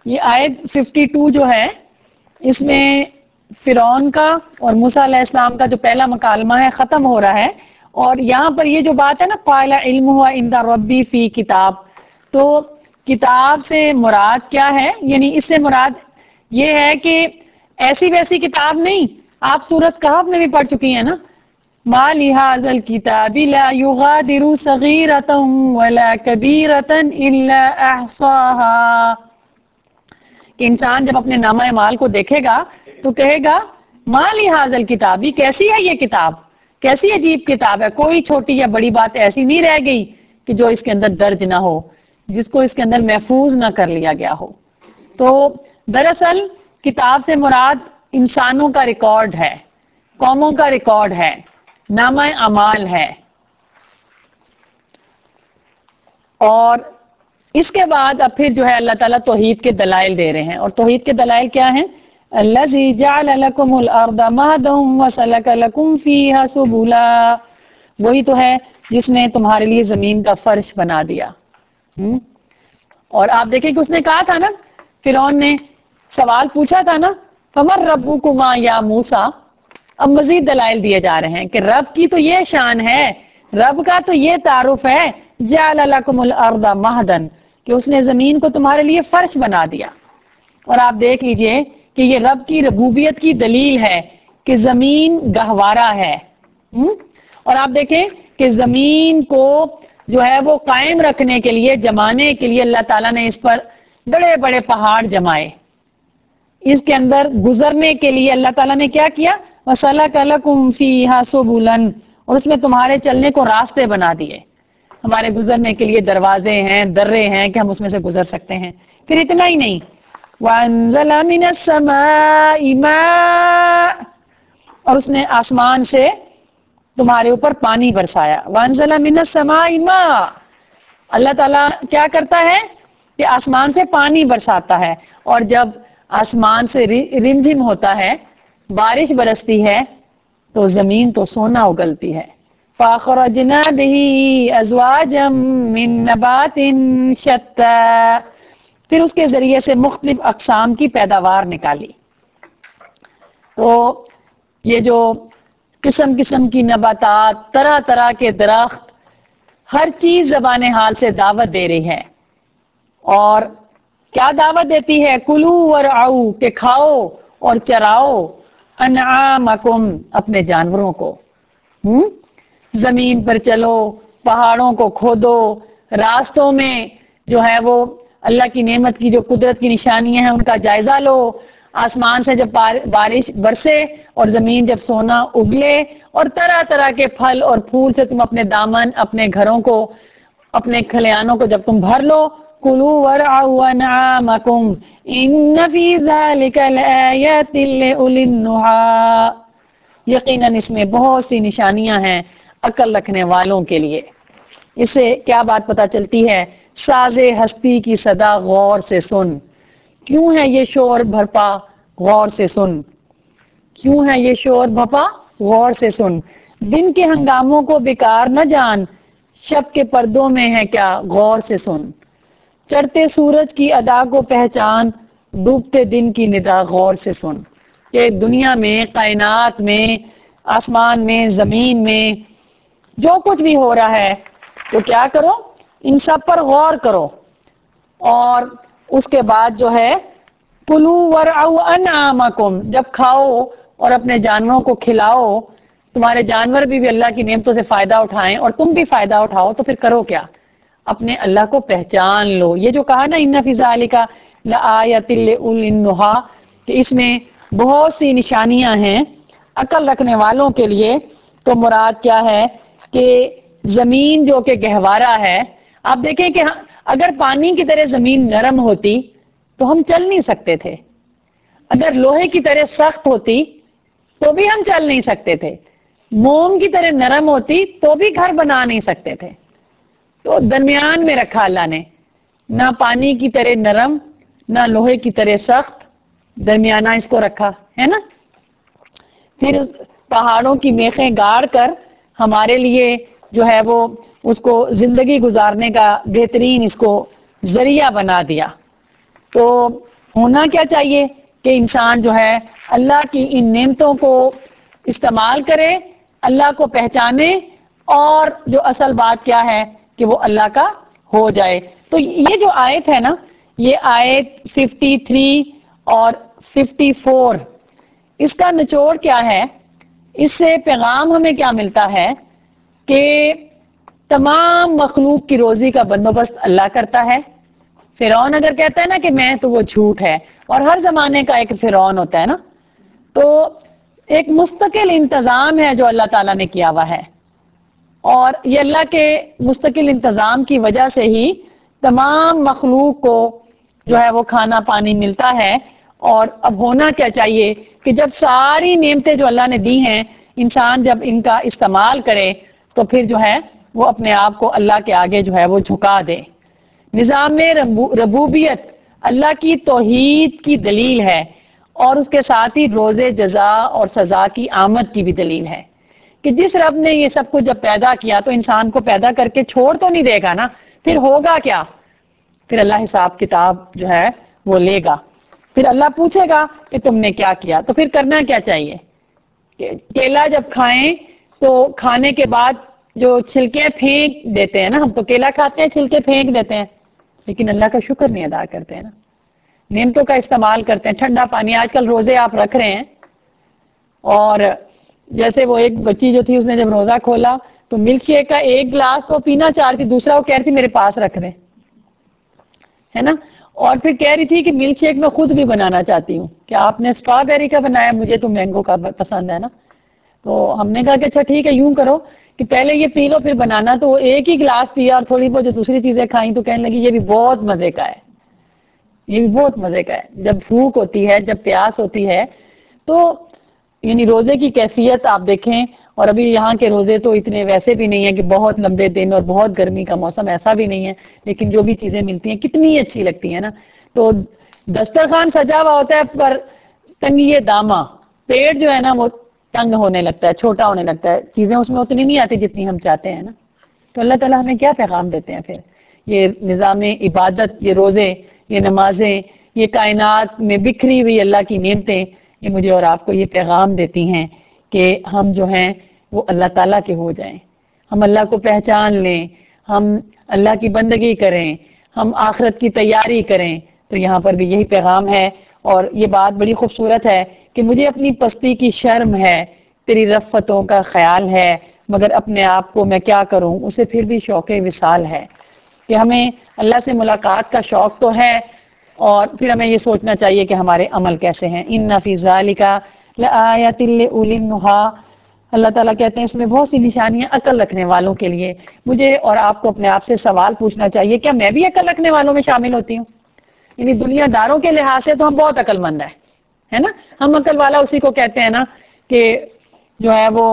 یہ آیت 52 جو ہے اس میں فرعون کا اور موسیٰ علیہ السلام کا جو پہلا مکالمہ ہے ختم ہو رہا ہے، اور یہاں پر یہ جو بات ہے نا قال علمہ عند ربی فی کتاب، تو کتاب سے مراد کیا ہے؟ یعنی اس سے مراد یہ ہے کہ ایسی ویسی کتاب نہیں، آپ سورۃ کہف میں بھی پڑھ چکی ہیں نا، ما لہذا الکتاب لا یغادر صغیرۃ ولا کبیرۃ الا احصاها، کہ انسان جب اپنے نامہ اعمال کو دیکھے گا تو کہے گا ما لہذا الکتاب، کیسی ہے یہ کتاب، کیسی عجیب کتاب ہے، کوئی چھوٹی یا بڑی بات ایسی نہیں رہ گئی کہ جو اس کے اندر درج نہ ہو، جس کو اس کے اندر محفوظ نہ کر لیا گیا ہو۔ تو دراصل کتاب سے مراد انسانوں کا ریکارڈ ہے، قوموں کا ریکارڈ ہے، نامہ اعمال ہے۔ اور اس کے بعد اب پھر جو ہے اللہ تعالیٰ توحید کے دلائل دے رہے ہیں، اور توحید کے دلائل کیا ہیں؟ الذی جعل لکم الارض مہدا وسلک لکم فیہا سبلا، وہی تو ہے جس نے تمہارے لیے زمین کا فرش بنا دیا۔ اور آپ دیکھیں کہ اس نے کہا تھا نا، فرعون نے سوال پوچھا تھا نا، فمن ربکما یا موسیٰ، اب مزید دلائل دیے جا رہے ہیں کہ رب کی تو یہ شان ہے، رب کا تو یہ تعارف ہے، جعل لکم الارض مہدا، کہ اس نے زمین کو تمہارے لیے فرش بنا دیا۔ اور آپ دیکھ لیجئے کہ یہ رب کی ربوبیت کی دلیل ہے کہ زمین گہوارہ ہے۔ اور آپ دیکھیں کہ زمین کو جو ہے وہ قائم رکھنے کے لیے، جمانے کے لیے اللہ تعالیٰ نے اس پر بڑے بڑے پہاڑ جمائے، اس کے اندر گزرنے کے لیے اللہ تعالیٰ نے کیا کیا؟ وَسَلَكَ لَكُمْ فِيهَا سُبُلًا، اور اس میں تمہارے چلنے کو راستے بنا دیے، ہمارے گزرنے کے لیے دروازے ہیں، درے ہیں کہ ہم اس میں سے گزر سکتے ہیں۔ پھر اتنا ہی نہیں، وَأَنزَلَ مِنَ السَّمَاءِ مَاءً، اور اس نے آسمان سے تمہارے اوپر پانی برسایا۔ وَأَنزَلَ مِنَ السَّمَاءِ مَاءً، اللہ تعالیٰ کیا کرتا ہے کہ آسمان سے پانی برساتا ہے، اور جب آسمان سے رم جھم ہوتا ہے، بارش برستی ہے، تو زمین تو سونا اگلتی ہے۔ فَأَخْرَجْنَا بِهِ أَزْوَاجًا مِّن نَبَاتٍ شَتَّىٰ، پھر اس کے ذریعے سے مختلف اقسام کی پیداوار نکالی۔ تو یہ جو قسم قسم کی نباتات، طرح طرح کے درخت، ہر چیز زبان حال سے دعوت دے رہی ہے، اور کیا دعوت دیتی ہے؟ کلو ورعو، کہ کھاؤ اور چراؤ، انعامکم، اپنے جانوروں کو۔ زمین پر چلو، پہاڑوں کو کھودو، راستوں میں جو ہے وہ اللہ کی نعمت کی جو قدرت کی نشانیاں ہیں ان کا جائزہ لو، آسمان سے جب بارش برسے اور زمین جب سونا اگلے، اور طرح طرح کے پھل اور پھول سے تم اپنے دامن، اپنے گھروں کو، اپنے کھلیانوں کو جب تم بھر لو، کلوا ورعوا انعامکم ان فی ذلک لآیات لأولی النہی، یقیناً اس میں بہت سی نشانیاں ہیں عقل رکھنے والوں کے لیے۔ اس سے کیا بات پتہ چلتی ہے؟ ساز ہستی کی صدا غور سے سن، کیوں ہے یہ شور بھرپا غور سے سن، کیوں ہے یہ شور بھرپا غور سے سن، دن کے ہنگاموں کو بیکار نہ جان، شب کے پردوں میں ہے کیا غور سے سن، چڑھتے سورج کی ادا کو پہچان، ڈوبتے دن کی ندا غور سے سن، کہ دنیا میں، کائنات میں، آسمان میں، زمین میں جو کچھ بھی ہو رہا ہے تو کیا کرو؟ ان سب پر غور کرو، اور اس کے بعد جو ہے کلو ورعوا انعامکم، جب کھاؤ اور اپنے جانوروں کو کھلاؤ، تمہارے جانور بھی اللہ کی نعمتوں سے فائدہ اٹھائیں اور تم بھی فائدہ اٹھاؤ، تو پھر کرو کیا؟ اپنے اللہ کو پہچان لو۔ یہ جو کہا نا ان فی ذالک لآیۃ لأولی النہی، کہ اس میں بہت سی نشانیاں ہیں عقل رکھنے والوں کے لیے، تو مراد کیا ہے کہ زمین جو کہ گہوارہ ہے، آپ دیکھیں کہ اگر پانی کی طرح زمین نرم ہوتی تو ہم چل نہیں سکتے تھے، اگر لوہے کی طرح سخت ہوتی تو بھی ہم چل نہیں سکتے تھے، موم کی طرح نرم ہوتی تو بھی گھر بنا نہیں سکتے تھے، تو درمیان میں رکھا اللہ نے، نہ پانی کی طرح نرم نہ لوہے کی طرح سخت، درمیانہ اس کو رکھا ہے نا۔ پھر پہاڑوں کی میخیں گاڑ کر ہمارے لیے جو ہے وہ اس کو زندگی گزارنے کا بہترین اس کو ذریعہ بنا دیا۔ تو ہونا کیا چاہیے کہ انسان جو ہے اللہ کی ان نعمتوں کو استعمال کرے، اللہ کو پہچانے، اور جو اصل بات کیا ہے کہ وہ اللہ کا ہو جائے۔ تو یہ جو آیت ہے نا، یہ آیت 53 اور 54، اس کا نچوڑ کیا ہے؟ اس سے پیغام ہمیں کیا ملتا ہے کہ تمام مخلوق کی روزی کا بندوبست اللہ کرتا ہے۔ فرعون اگر کہتا ہے نا کہ میں، تو وہ جھوٹ ہے، اور ہر زمانے کا ایک فرعون ہوتا ہے نا، تو ایک مستقل انتظام ہے جو اللہ تعالیٰ نے کیا ہوا ہے، اور یہ اللہ کے مستقل انتظام کی وجہ سے ہی تمام مخلوق کو جو ہے وہ کھانا پانی ملتا ہے۔ اور اب ہونا کیا چاہیے کہ جب ساری نعمتیں جو اللہ نے دی ہیں، انسان جب ان کا استعمال کرے تو پھر جو ہے وہ اپنے آپ کو اللہ کے آگے جو ہے وہ جھکا دے۔ نظام ربوبیت اللہ کی توحید کی دلیل ہے، اور اس کے ساتھ ہی روز جزا اور سزا کی آمد کی بھی دلیل ہے کہ جس رب نے یہ سب کچھ جب پیدا کیا تو انسان کو پیدا کر کے چھوڑ تو نہیں دے گا نا، پھر ہوگا کیا؟ پھر اللہ حساب کتاب جو ہے وہ لے گا، پھر اللہ پوچھے گا کہ تم نے کیا کیا۔ تو پھر کرنا کیا چاہیے؟ کیلا جب کھائیں تو کھانے کے بعد جو چھلکے پھینک دیتے ہیں نا، ہم تو کیلا کھاتے ہیں چھلکے پھینک دیتے ہیں، لیکن اللہ کا شکر نہیں ادا کرتے ہیں نا، نعمتوں کا استعمال کرتے ہیں۔ ٹھنڈا پانی، آج کل روزے آپ رکھ رہے ہیں، اور جیسے وہ ایک بچی جو تھی، اس نے جب روزہ کھولا تو ملک شیک کا ایک گلاس تو پینا چاہ رہی تھی، دوسرا وہ کہہ رہی تھی میرے پاس رکھ دیں، ہے نا، اور پھر کہہ رہی تھی کہ ملک شیک میں خود بھی بنانا چاہتی ہوں، کہ آپ نے اسٹرابیری کا بنایا، مجھے تو مینگو کا پسند ہے نا۔ تو ہم نے کہا کہ اچھا ٹھیک ہے، یوں کرو کہ پہلے یہ پی لو پھر بنانا۔ تو وہ ایک ہی گلاس پیا، اور تھوڑی بہت جو دوسری چیزیں کھائیں تو کہنے لگی یہ بھی بہت مزے کا ہے، یہ بھی بہت مزے کا ہے۔ جب بھوک ہوتی ہے، جب پیاس ہوتی ہے، تو یعنی روزے کی کیفیت آپ دیکھیں، اور ابھی یہاں کے روزے تو اتنے ویسے بھی نہیں ہیں کہ بہت لمبے دن اور بہت گرمی کا موسم، ایسا بھی نہیں ہے، لیکن جو بھی چیزیں ملتی ہیں کتنی اچھی لگتی ہیں نا۔ تو دسترخوان سجا ہوا ہوتا ہے پر تنگی دامہ، پیٹ جو ہے نا وہ تنگ ہونے لگتا ہے، چھوٹا ہونے لگتا ہے، چیزیں اس میں اتنی نہیں آتی جتنی ہم چاہتے ہیں نا۔ تو اللہ تعالیٰ ہمیں کیا پیغام دیتے ہیں پھر؟ یہ نظام عبادت، یہ روزے، یہ نمازیں، یہ کائنات میں بکھری ہوئی اللہ کی نعمتیں، یہ مجھے اور آپ کو یہ پیغام دیتی ہیں کہ ہم جو ہیں وہ اللہ تعالیٰ کے ہو جائیں، ہم اللہ کو پہچان لیں، ہم اللہ کی بندگی کریں، ہم آخرت کی تیاری کریں۔ تو یہاں پر بھی یہی پیغام ہے، اور یہ بات بڑی خوبصورت ہے کہ مجھے اپنی پستی کی شرم ہے، تیری رفتوں کا خیال ہے، مگر اپنے آپ کو میں کیا کروں، اسے پھر بھی شوق وصال ہے۔ کہ ہمیں اللہ سے ملاقات کا شوق تو ہے، اور پھر ہمیں یہ سوچنا چاہیے کہ ہمارے عمل کیسے ہیں۔ ان فی ذالک لآیۃ لأولی النہی، اللہ تعالیٰ کہتے ہیں اس میں بہت سی نشانیاں عقل رکھنے والوں کے لیے۔ مجھے اور آپ کو اپنے آپ سے سوال پوچھنا چاہیے، کیا میں بھی عقل رکھنے والوں میں شامل ہوتی ہوں؟ یعنی دنیا داروں کے لحاظ سے تو ہم بہت عقل مند ہیں، ہے نا، ہم عقل والا اسی کو کہتے ہیں نا کہ جو ہے وہ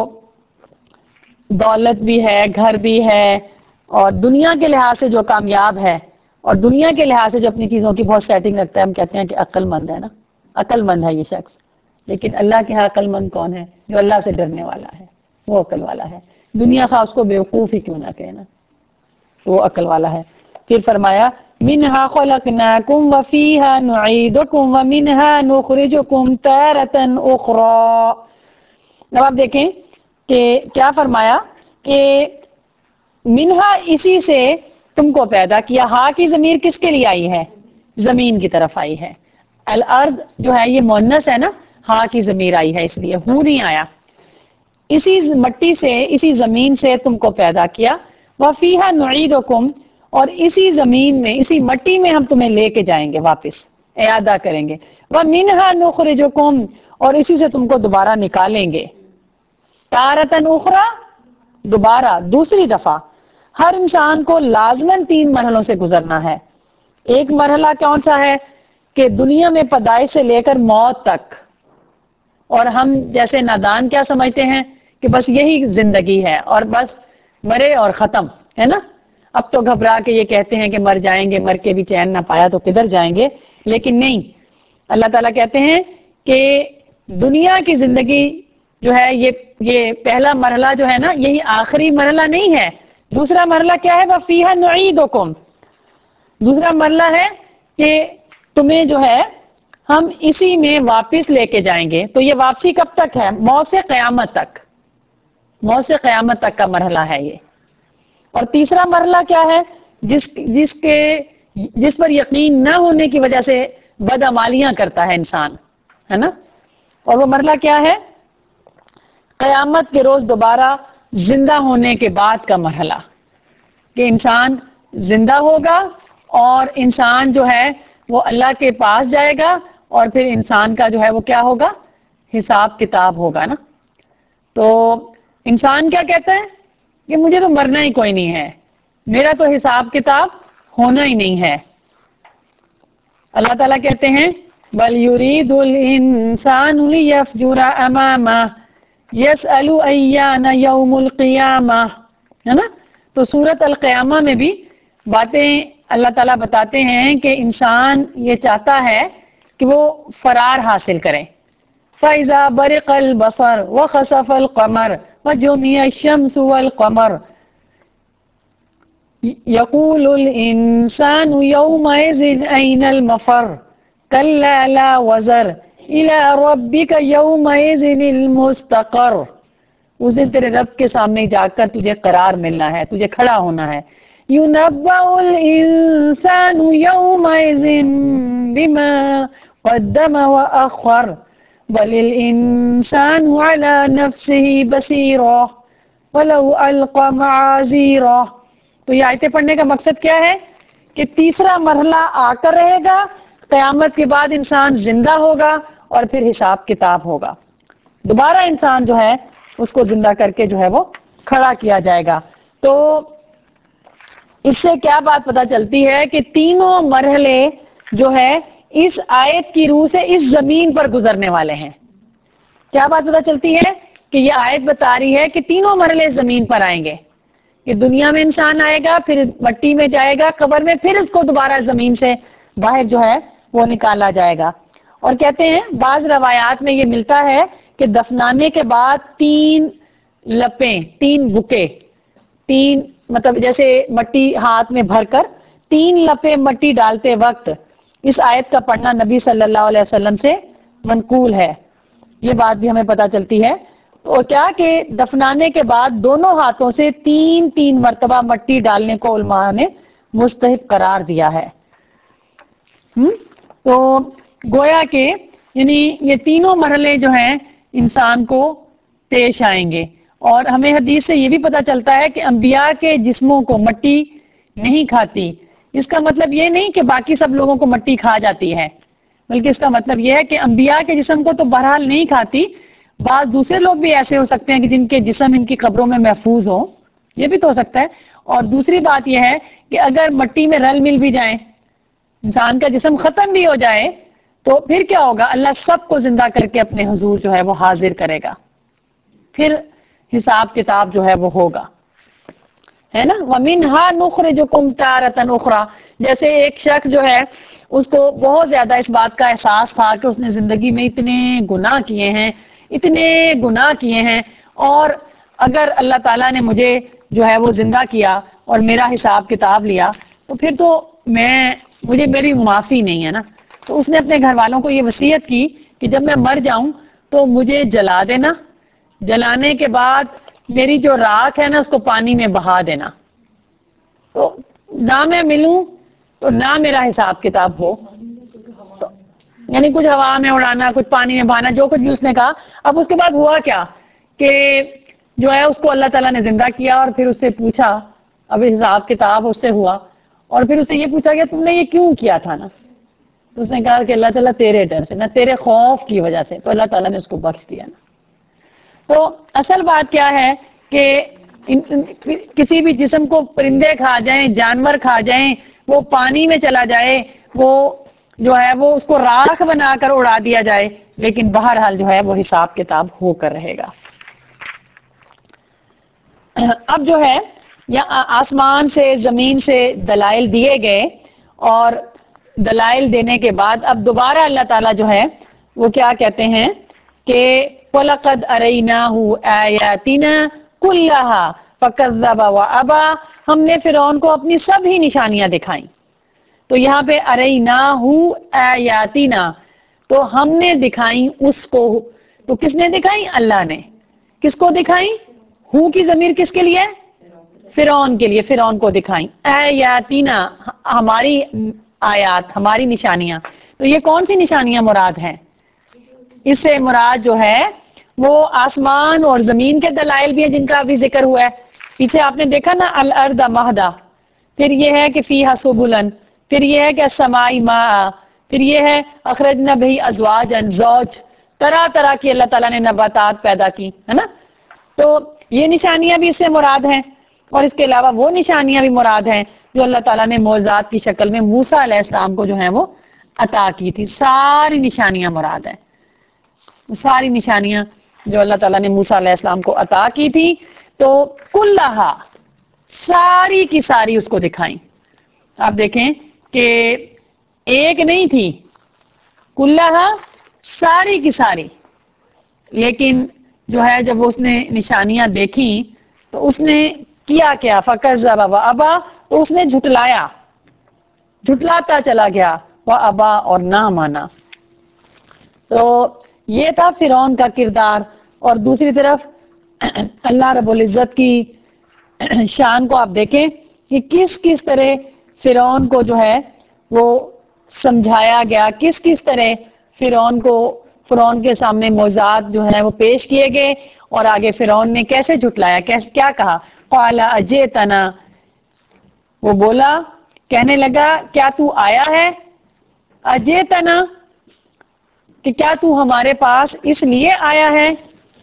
دولت بھی ہے، گھر بھی ہے، اور دنیا کے لحاظ سے جو کامیاب ہے، اور دنیا کے لحاظ سے جو اپنی چیزوں کی بہت سیٹنگ رکھتا ہے، ہم کہتے ہیں کہ عقل مند ہے نا، عقل مند ہے یہ شخص۔ لیکن اللہ کے ہاں عقل مند کون ہے؟ جو اللہ سے ڈرنے والا ہے، وہ عقل والا ہے۔ دنیا خواہ اس کو بیوقوف ہی کیوں نہ کہنا، وہ عقل والا ہے۔ پھر فرمایا منہا خلقناکم وفیہا نعیدکم ومنہا نخرجکم تارۃ اخری۔ اب آپ دیکھیں کہ کیا فرمایا کہ منہا، اسی سے تم کو پیدا کیا۔ ہا کی ضمیر کس کے لیے آئی ہے؟ زمین کی طرف آئی ہے۔ الارض جو ہے یہ مؤنث ہے نا، ہا کی ضمیر آئی ہے اس لیے، ہو نہیں آیا۔ اسی مٹی سے، اسی زمین سے تم کو پیدا کیا۔ وفیہا نعیدکم، اور اسی زمین میں، اسی مٹی میں ہم تمہیں لے کے جائیں گے، واپس اعادہ کریں گے۔ ومنہا نخرجکم، اور اسی سے تم کو دوبارہ نکالیں گے۔ تارۃ اخری، دوبارہ، دوسری دفعہ۔ ہر انسان کو لازماً 3 مرحلوں سے گزرنا ہے۔ ایک مرحلہ کون سا ہے؟ کہ دنیا میں پیدائش سے لے کر موت تک، اور ہم جیسے نادان کیا سمجھتے ہیں کہ بس یہی زندگی ہے، اور بس مرے اور ختم، ہے نا۔ اب تو گھبرا کے یہ کہتے ہیں کہ مر جائیں گے، مر کے بھی چین نہ پایا تو کدھر جائیں گے، لیکن نہیں، اللہ تعالیٰ کہتے ہیں کہ دنیا کی زندگی جو ہے یہ پہلا مرحلہ جو ہے نا، یہی آخری مرحلہ نہیں ہے۔ دوسرا مرحلہ کیا ہے؟ وَفِيهَا نُعِيدُكُمْ، دوسرا مرحلہ ہے کہ تمہیں جو ہے ہم اسی میں واپس لے کے جائیں گے. تو یہ واپسی کب تک ہے؟ موت سے قیامت تک. موت سے قیامت تک کا مرحلہ ہے یہ. اور تیسرا مرحلہ کیا ہے؟ جس پر یقین نہ ہونے کی وجہ سے بدعمالیاں کرتا ہے انسان، ہے نا. اور وہ مرحلہ کیا ہے؟ قیامت کے روز دوبارہ زندہ ہونے کے بعد کا مرحلہ، کہ انسان زندہ ہوگا اور انسان جو ہے وہ اللہ کے پاس جائے گا، اور پھر انسان کا جو ہے وہ کیا ہوگا؟ حساب کتاب ہوگا نا. تو انسان کیا کہتا ہے کہ مجھے تو مرنا ہی کوئی نہیں ہے، میرا تو حساب کتاب ہونا ہی نہیں ہے. اللہ تعالیٰ کہتے ہیں بل یرید الانسان لیفجر امامہ یسأل ایان یوم القیامہ، ہے نا. تو سورۃ القیامہ میں بھی باتیں اللہ تعالیٰ بتاتے ہیں کہ انسان یہ چاہتا ہے کہ وہ فرار حاصل کرے. فَإِذَا بَرِقَ الْبَصَرُ وَخَسَفَ الْقَمَرُ وَجُمِعَ الشَّمْسُ وَالْقَمَرُ يَقُولُ الْإِنسَانُ يَوْمَئِذٍ أَيْنَ الْمَفَرُّ كَلَّا لَا وَزَرَ إِلَى رَبِّكَ يَوْمَئِذٍ الْمُسْتَقَرُّ. اس دن تیرے رب کے سامنے جا کر تجھے قرار ملنا ہے، تجھے کھڑا ہونا ہے. يُنَبَّأُ الْإِنسَانُ يَوْمَئِذٍ بِمَا قَدَّمَ وَأَخَّرَ بَلِ الْإِنسَانُ عَلَى نَفْسِهِ بَصِيرَةٌ وَلَوْ أَلْقَى مَعَاذِيرَهُ. تو یہ آیتیں پڑھنے کا مقصد کیا ہے کہ تیسرا مرحلہ آ کر رہے گا، قیامت کے بعد انسان زندہ ہوگا اور پھر حساب کتاب ہوگا. دوبارہ انسان جو ہے اس کو زندہ کر کے جو ہے وہ کھڑا کیا جائے گا. تو اس سے کیا بات پتہ چلتی ہے کہ تینوں مرحلے جو ہے اس آیت کی روح سے اس زمین پر گزرنے والے ہیں. کیا بات پتہ چلتی ہے کہ یہ آیت بتا رہی ہے کہ تینوں مرحلے اس زمین پر آئیں گے، کہ دنیا میں انسان آئے گا، پھر مٹی میں جائے گا قبر میں، پھر اس کو دوبارہ زمین سے باہر جو ہے وہ نکالا جائے گا. اور کہتے ہیں بعض روایات میں یہ ملتا ہے کہ دفنانے کے بعد 3 لپیں، 3 بکے، 3 مطلب جیسے مٹی ہاتھ میں بھر کر 3 لپیں مٹی ڈالتے وقت اس آیت کا پڑھنا نبی صلی اللہ علیہ وسلم سے منقول ہے. یہ بات بھی ہمیں پتہ چلتی ہے. اور کیا کہ دفنانے کے بعد دونوں ہاتھوں سے 3 مرتبہ مٹی ڈالنے کو علماء نے مستحب قرار دیا ہے. تو گویا کہ یعنی یہ تینوں مرحلے جو ہیں انسان کو پیش آئیں گے. اور ہمیں حدیث سے یہ بھی پتہ چلتا ہے کہ انبیاء کے جسموں کو مٹی نہیں کھاتی. اس کا مطلب یہ نہیں کہ باقی سب لوگوں کو مٹی کھا جاتی ہے، بلکہ اس کا مطلب یہ ہے کہ انبیاء کے جسم کو تو بہرحال نہیں کھاتی. بعض دوسرے لوگ بھی ایسے ہو سکتے ہیں کہ جن کے جسم ان کی قبروں میں محفوظ ہوں، یہ بھی تو ہو سکتا ہے. اور دوسری بات یہ ہے کہ اگر مٹی میں رل مل بھی جائیں، انسان کا جسم ختم بھی ہو جائے، تو پھر کیا ہوگا؟ اللہ سب کو زندہ کر کے اپنے حضور جو ہے وہ حاضر کرے گا، پھر حساب کتاب جو ہے وہ ہوگا، ہے نا. وَمِنْهَا نُخْرِجُكُمْ تَارَةً أُخْرَى. جیسے ایک شخص جو ہے اس کو بہت زیادہ اس بات کا احساس تھا کہ اس نے زندگی میں اتنے گناہ کیے ہیں، اور اگر اللہ تعالیٰ نے مجھے جو ہے وہ زندہ کیا اور میرا حساب کتاب لیا تو پھر تو مجھے میری معافی نہیں ہے نا. تو اس نے اپنے گھر والوں کو یہ وصیت کی کہ جب میں مر جاؤں تو مجھے جلا دینا، جلانے کے بعد میری جو راکھ ہے نا اس کو پانی میں بہا دینا، تو نہ میں ملوں تو نہ میرا حساب کتاب ہو. تو یعنی کچھ ہوا میں اڑانا، کچھ پانی میں بہانا، جو کچھ بھی اس نے کہا. اب اس کے بعد ہوا کیا کہ جو ہے اس کو اللہ تعالیٰ نے زندہ کیا اور پھر اس سے پوچھا، اب حساب کتاب اس سے ہوا، اور پھر اس سے یہ پوچھا گیا تم نے یہ کیوں کیا تھا نا. تو اس نے کہا کہ اللہ تعالیٰ تیرے ڈر سے، نہ تیرے خوف کی وجہ سے، تو اللہ تعالیٰ نے اس کو بخش دیا نا. تو اصل بات کیا ہے کہ کسی بھی جسم کو پرندے کھا جائیں، جانور کھا جائیں، وہ پانی میں چلا جائے، وہ جو ہے وہ اس کو راکھ بنا کر اڑا دیا جائے، لیکن بہرحال جو ہے وہ حساب کتاب ہو کر رہے گا. اب جو ہے یا آسمان سے زمین سے دلائل دیے گئے، اور دلائل دینے کے بعد اب دوبارہ اللہ تعالیٰ جو ہے وہ کیا کہتے ہیں کہ وَلَقَدْ أَرَيْنَاهُ آيَاتِنَا كُلَّهَا فَكَذَّبَ وَأَبَى. ہم نے فرعون کو اپنی سبھی نشانیاں دکھائیں. تو یہاں پہ أَرَيْنَاهُ آيَاتِنَا، تو ہم نے دکھائی اس کو. تو کس نے دکھائی؟ اللہ نے. کس کو دکھائی؟ ہو کی ضمیر کس کے لیے؟ فرعون کے لیے. فرعون کو دکھائی. آیاتینا ہماری آیات، ہماری نشانیاں. تو یہ کون سی نشانیاں مراد ہیں؟ اس سے مراد جو ہے وہ آسمان اور زمین کے دلائل بھی ہیں جن کا ابھی ذکر ہوا ہے. پیچھے آپ نے دیکھا نا الارض مہدا، پھر یہ ہے کہ فیہا سبلن، پھر یہ ہے کہ السماء ماء، پھر یہ ہے اخرجنا بہی ازواجا زوج، طرح طرح کی اللہ تعالیٰ نے نباتات پیدا کی ہے نا. تو یہ نشانیاں بھی اس سے مراد ہیں، اور اس کے علاوہ وہ نشانیاں بھی مراد ہیں جو اللہ تعالیٰ نے معجزات کی شکل میں موسیٰ علیہ السلام کو جو ہیں وہ عطا کی تھی. ساری نشانیاں مراد ہیں، ساری نشانیاں جو اللہ تعالیٰ نے موسیٰ علیہ السلام کو عطا کی تھی. تو کلہا ساری کی ساری اس کو دکھائیں. آپ دیکھیں کہ ایک نہیں تھی، کلہا ساری کی ساری. لیکن جو ہے جب اس نے نشانیاں دیکھی تو اس نے کیا کیا؟ فکذب وابا، تو اس نے جھٹلایا، جھٹلاتا چلا گیا، وابا اور نہ مانا. تو یہ تھا فرعون کا کردار. اور دوسری طرف اللہ رب العزت کی شان کو آپ دیکھیں کہ کس کس طرح فرعون کو جو ہے وہ سمجھایا گیا، کس کس طرح فرعون کے سامنے معجزات جو ہیں وہ پیش کیے گئے، اور آگے فرعون نے کیسے جھٹلایا، کیا کہا؟ قال اجئتنا، وہ بولا، کہنے لگا کیا تو آیا ہے؟ اجئتنا کہ کیا تو ہمارے پاس اس لیے آیا ہے؟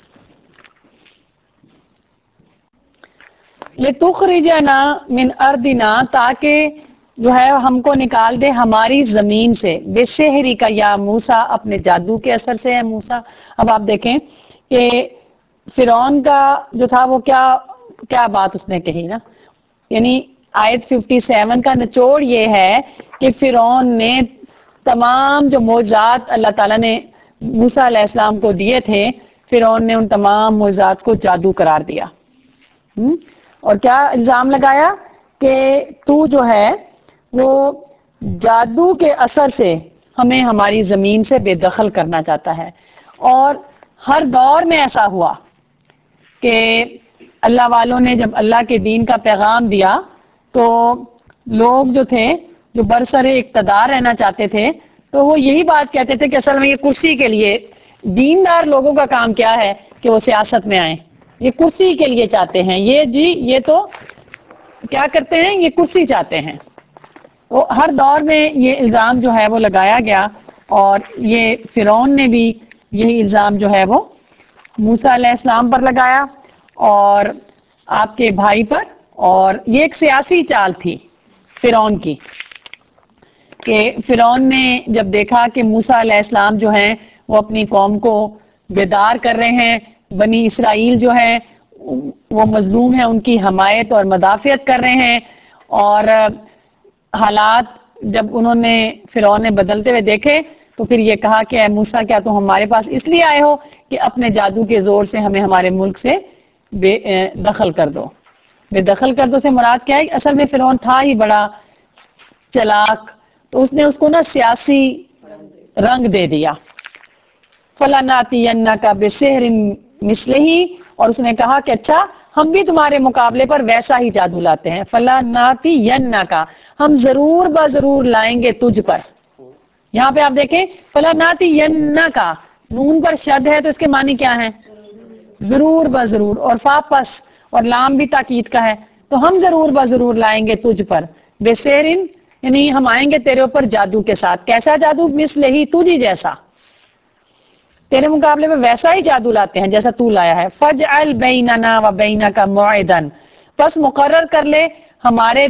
لِتُخْرِجَنَا مِنْ أَرْضِنَا، تاکہ جو ہے ہم کو نکال دے ہماری زمین سے. بِالسِّحْرِ کا یا موسیٰ، اپنے جادو کے اثر سے ہے موسیٰ. اب آپ دیکھیں کہ فرعون کا جو تھا وہ کیا بات اس نے کہی نا، یعنی آیت 57 کا نچوڑ یہ ہے کہ فرعون نے تمام جو معجزات اللہ تعالیٰ نے موسیٰ علیہ السلام کو دیے تھے، فرعون نے ان تمام معجزات کو جادو قرار دیا. اور کیا الزام لگایا کہ تو جو ہے وہ جادو کے اثر سے ہمیں ہماری زمین سے بے دخل کرنا چاہتا ہے. اور ہر دور میں ایسا ہوا کہ اللہ والوں نے جب اللہ کے دین کا پیغام دیا تو لوگ جو تھے جو برسر اقتدار رہنا چاہتے تھے تو وہ یہی بات کہتے تھے کہ اصل میں یہ کرسی کے لیے، دیندار لوگوں کا کام کیا ہے کہ وہ سیاست میں آئیں، یہ کرسی کے لیے چاہتے ہیں، یہ تو کیا کرتے ہیں، یہ کرسی چاہتے ہیں. وہ ہر دور میں یہ الزام جو ہے وہ لگایا گیا، اور یہ فرعون نے بھی یہی الزام جو ہے وہ موسیٰ علیہ السلام پر لگایا اور آپ کے بھائی پر. اور یہ ایک سیاسی چال تھی فرعون کی کہ فرعون نے جب دیکھا کہ موسیٰ علیہ السلام جو ہیں وہ اپنی قوم کو بیدار کر رہے ہیں، بنی اسرائیل جو ہیں وہ مظلوم ہیں، ان کی حمایت اور مدافعت کر رہے ہیں، اور حالات جب فرعون نے بدلتے ہوئے دیکھے تو پھر یہ کہا کہ اے موسیٰ کیا تم ہمارے پاس اس لیے آئے ہو کہ اپنے جادو کے زور سے ہمیں ہمارے ملک سے بے دخل کر دو. بے دخل کر دو سے مراد کیا ہے؟ اصل میں فرعون تھا ہی بڑا چلاک، تو اس نے اس کو نا سیاسی رنگ دے دیا. فَلَنَأْتِيَنَّكَ بِسِحْرٍ مِثْلِهِ، اور اس نے کہا کہ اچھا ہم بھی تمہارے مقابلے پر ویسا ہی جادو لاتے ہیں. فَلَنَأْتِيَنَّكَ، ہم ضرور بضرور لائیں گے تجھ پر. یہاں پہ آپ دیکھیں فَلَنَأْتِيَنَّكَ، نون پر شد ہے تو اس کے معنی کیا ہیں؟ ضرور بضرور، اور فا پس اور لام بھی تاکید کا ہے، تو ہم ضرور بضرور لائیں گے تجھ پر. بِسِحْرٍ یعنی ہم آئیں گے تیرے اوپر جادو کے ساتھ. کیسا جادو؟ مثلہ، تجھ ہی جیسا، تیرے مقابلے میں ویسا ہی جادو لاتے ہیں جیسا تو لایا ہے. فَاجْعَلْ بَيْنَنَا وَبَيْنَكَ مَوْعِدًا، پس مقرر کر لے ہمارے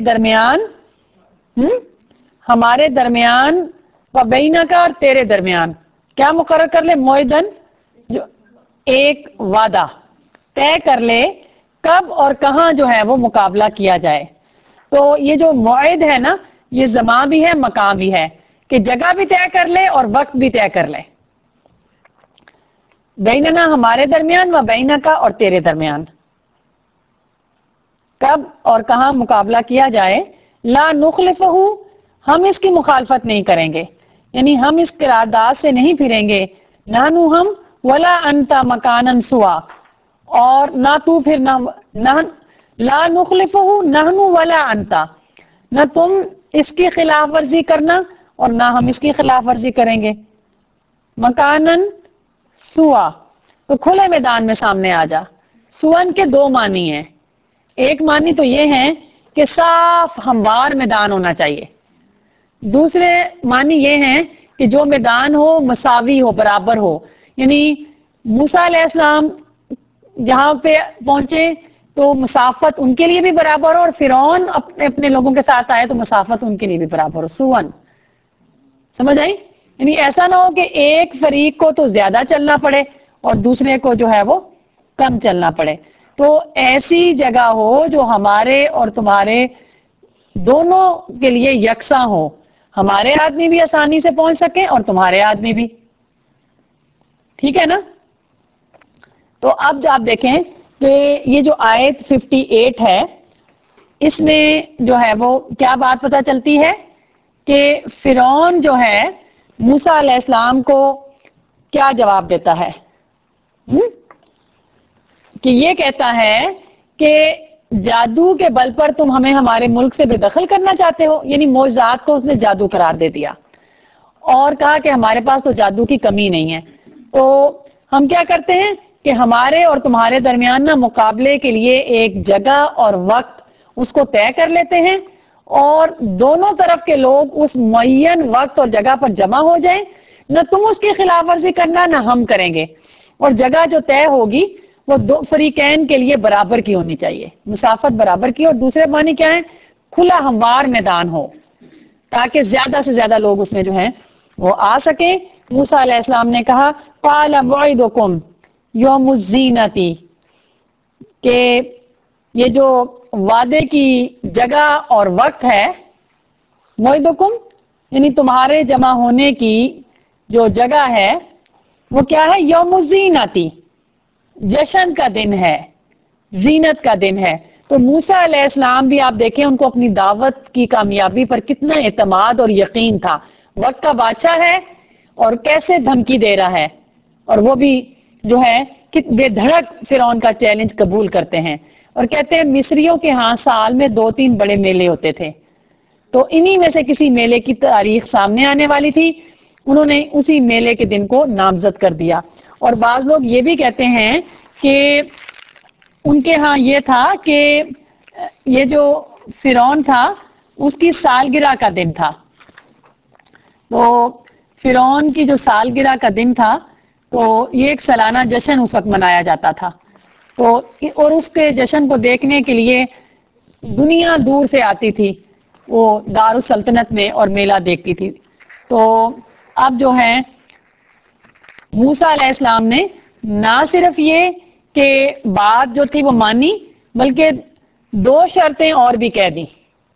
درمیان وَبَيْنَكَ، اور تیرے درمیان کیا مقرر کر لے؟ موعدن، جو ایک وعدہ طے کر لے کب اور کہاں جو ہے وہ مقابلہ کیا جائے. تو یہ جو موعد ہے نا، یہ زمان بھی ہے مکان بھی ہے، کہ جگہ بھی طے کر لے اور وقت بھی طے کر لے. بیننا ہمارے درمیان، و بینکا اور تیرے درمیان، کب اور کہاں مقابلہ کیا جائے. لا نخلفہ، ہم اس کی مخالفت نہیں کریں گے. یعنی ہم اس قرارداد سے نہیں پھریں گے، نحنو ہم ولا انتا مکانن سوا، اور نہ تو پھر نہ لا نخلفہ نحنو ولا انتا، نہ تم اس کی خلاف ورزی کرنا اور نہ ہم اس کی خلاف ورزی کریں گے. مکانن سوا تو کھلے میدان میں سامنے آ جا. سون کے دو معنی ہیں. ایک معنی تو یہ ہے کہ صاف ہموار میدان ہونا چاہیے. دوسرے معنی یہ ہیں کہ جو میدان ہو مساوی ہو، برابر ہو. یعنی موسیٰ علیہ السلام جہاں پہ پہنچے تو مسافت ان کے لیے بھی برابر ہو، اور فرعون اپنے لوگوں کے ساتھ آئے تو مسافت ان کے لیے بھی برابر ہو. سون سمجھ آئی؟ یعنی ایسا نہ ہو کہ ایک فریق کو تو زیادہ چلنا پڑے اور دوسرے کو جو ہے وہ کم چلنا پڑے. تو ایسی جگہ ہو جو ہمارے اور تمہارے دونوں کے لیے یکساں ہو، ہمارے آدمی بھی آسانی سے پہنچ سکے اور تمہارے آدمی بھی. ٹھیک ہے نا؟ تو اب آپ دیکھیں کہ یہ جو آیت 58 ہے، اس میں جو ہے وہ کیا بات پتہ چلتی ہے کہ فرعون جو ہے موسیٰ علیہ السلام کو کیا جواب دیتا ہے؟ کہ یہ کہتا ہے کہ جادو کے بل پر تم ہمیں ہمارے ملک سے بے دخل کرنا چاہتے ہو. یعنی معجزات کو اس نے جادو قرار دے دیا اور کہا کہ ہمارے پاس تو جادو کی کمی نہیں ہے. تو ہم کیا کرتے ہیں کہ ہمارے اور تمہارے درمیان نا مقابلے کے لیے ایک جگہ اور وقت اس کو طے کر لیتے ہیں، اور دونوں طرف کے لوگ اس معین وقت اور جگہ پر جمع ہو جائیں. نہ تم اس کی خلاف ورزی کرنا نہ ہم کریں گے، اور جگہ جو طے ہوگی وہ دو فریقین کے لیے برابر کی ہونی چاہیے، مسافت برابر کی. اور دوسرے معنی کیا ہے؟ کھلا ہموار میدان ہو تاکہ زیادہ سے زیادہ لوگ اس میں جو ہیں وہ آ سکیں. موسیٰ علیہ السلام نے کہا قال موعدکم یوم الزینۃ، کہ یہ جو وعدے کی جگہ اور وقت ہے، موعدکم یعنی تمہارے جمع ہونے کی جو جگہ ہے وہ کیا ہے؟ یوم الزینۃ، جشن کا دن ہے، زینت کا دن ہے. تو موسیٰ علیہ السلام بھی آپ دیکھیں ان کو اپنی دعوت کی کامیابی پر کتنا اعتماد اور یقین تھا. وقت کا بادشاہ ہے اور کیسے دھمکی دے رہا ہے، اور وہ بھی جو ہے بے دھڑک فرعون کا چیلنج قبول کرتے ہیں اور کہتے ہیں مصریوں کے ہاں سال میں 2-3 بڑے میلے ہوتے تھے. تو انہی میں سے کسی میلے کی تاریخ سامنے آنے والی تھی، انہوں نے اسی میلے کے دن کو نامزد کر دیا. اور بعض لوگ یہ بھی کہتے ہیں کہ ان کے ہاں یہ تھا کہ یہ جو فرعون تھا اس کی سالگرہ کا دن تھا. تو فرعون کی جو سالگرہ کا دن تھا تو یہ ایک سالانہ جشن اس وقت منایا جاتا تھا. تو اور اس کے جشن کو دیکھنے کے لیے دنیا دور سے آتی تھی وہ دارالسلطنت میں اور میلہ دیکھتی تھی. تو اب جو ہے موسیٰ علیہ السلام نے نہ صرف یہ کہ بات جو تھی وہ مانی، بلکہ 2 شرطیں اور بھی کہہ دی.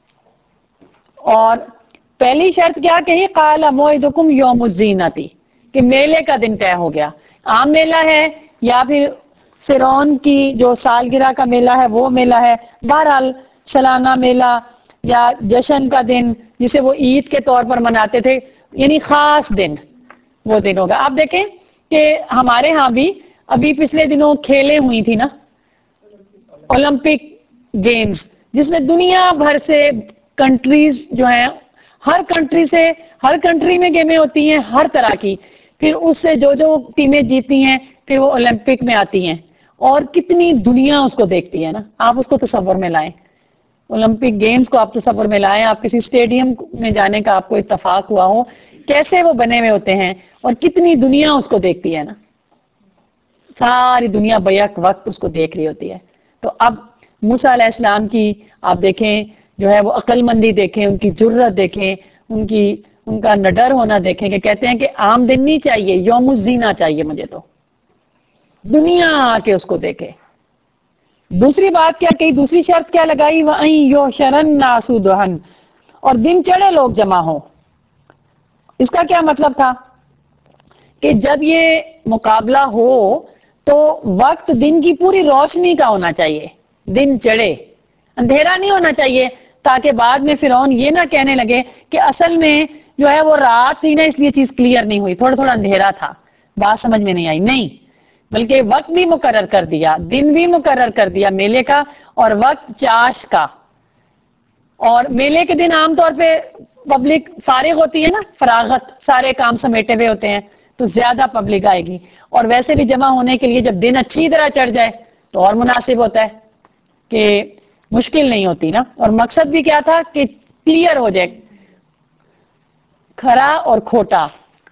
اور پہلی شرط کیا کہی؟ قال موعدکم یوم الزینۃ، کہ میلے کا دن طے ہو گیا. عام میلہ ہے یا پھر فرعون کی جو سالگرہ کا میلہ ہے وہ میلہ ہے، بہرحال سالانہ میلہ یا جشن کا دن جسے وہ عید کے طور پر مناتے تھے، یعنی خاص دن، وہ دن ہوگا. آپ دیکھیں کہ ہمارے ہاں بھی ابھی پچھلے دنوں کھیلیں ہوئی تھی نا، اولمپک گیمز، جس میں دنیا بھر سے کنٹریز جو ہیں، ہر کنٹری میں گیمیں ہوتی ہیں ہر طرح کی. پھر اس سے جو ٹیمیں جیتی ہیں پھر وہ اولمپک میں آتی ہیں، اور کتنی دنیا اس کو دیکھتی ہے نا. آپ اس کو تصور میں لائیں، اولمپک گیمز کو آپ تصور میں لائیں، آپ کسی اسٹیڈیم میں جانے کا آپ کو اتفاق ہوا ہو، کیسے وہ بنے ہوئے ہوتے ہیں اور کتنی دنیا اس کو دیکھتی ہے نا. ساری دنیا بیک وقت اس کو دیکھ رہی ہوتی ہے. تو اب موسیٰ علیہ السلام کی آپ دیکھیں جو ہے وہ عقل مندی دیکھیں، ان کی جرت دیکھیں، ان کا نڈر ہونا دیکھیں کہ کہتے ہیں کہ عام دن نہیں چاہیے، یوم الزینہ چاہیے مجھے، تو دنیا آ کے اس کو دیکھے. دوسری بات کیا کہی؟ دوسری شرط کیا لگائی؟ وَأَن يُحْشَرَ النَّاسُ ضُحًى، اور دن چڑھے لوگ جمع ہوں. اس کا کیا مطلب تھا؟ کہ جب یہ مقابلہ ہو تو وقت دن کی پوری روشنی کا ہونا چاہیے، دن چڑھے، اندھیرا نہیں ہونا چاہیے، تاکہ بعد میں فرعون یہ نہ کہنے لگے کہ اصل میں جو ہے وہ رات تھی نا، اس لیے چیز کلیئر نہیں ہوئی، تھوڑا تھوڑا اندھیرا تھا، بات سمجھ میں نہیں آئی، نہیں، بلکہ وقت بھی مقرر کر دیا، دن بھی مقرر کر دیا میلے کا، اور وقت چاش کا. اور میلے کے دن عام طور پہ پبلک فارغ ہوتی ہے نا، فراغت، سارے کام سمیٹے ہوئے ہوتے ہیں، تو زیادہ پبلک آئے گی. اور ویسے بھی جمع ہونے کے لیے جب دن اچھی طرح چڑھ جائے تو اور مناسب ہوتا ہے کہ مشکل نہیں ہوتی نا. اور مقصد بھی کیا تھا کہ کلیئر ہو جائے، کھرا اور کھوٹا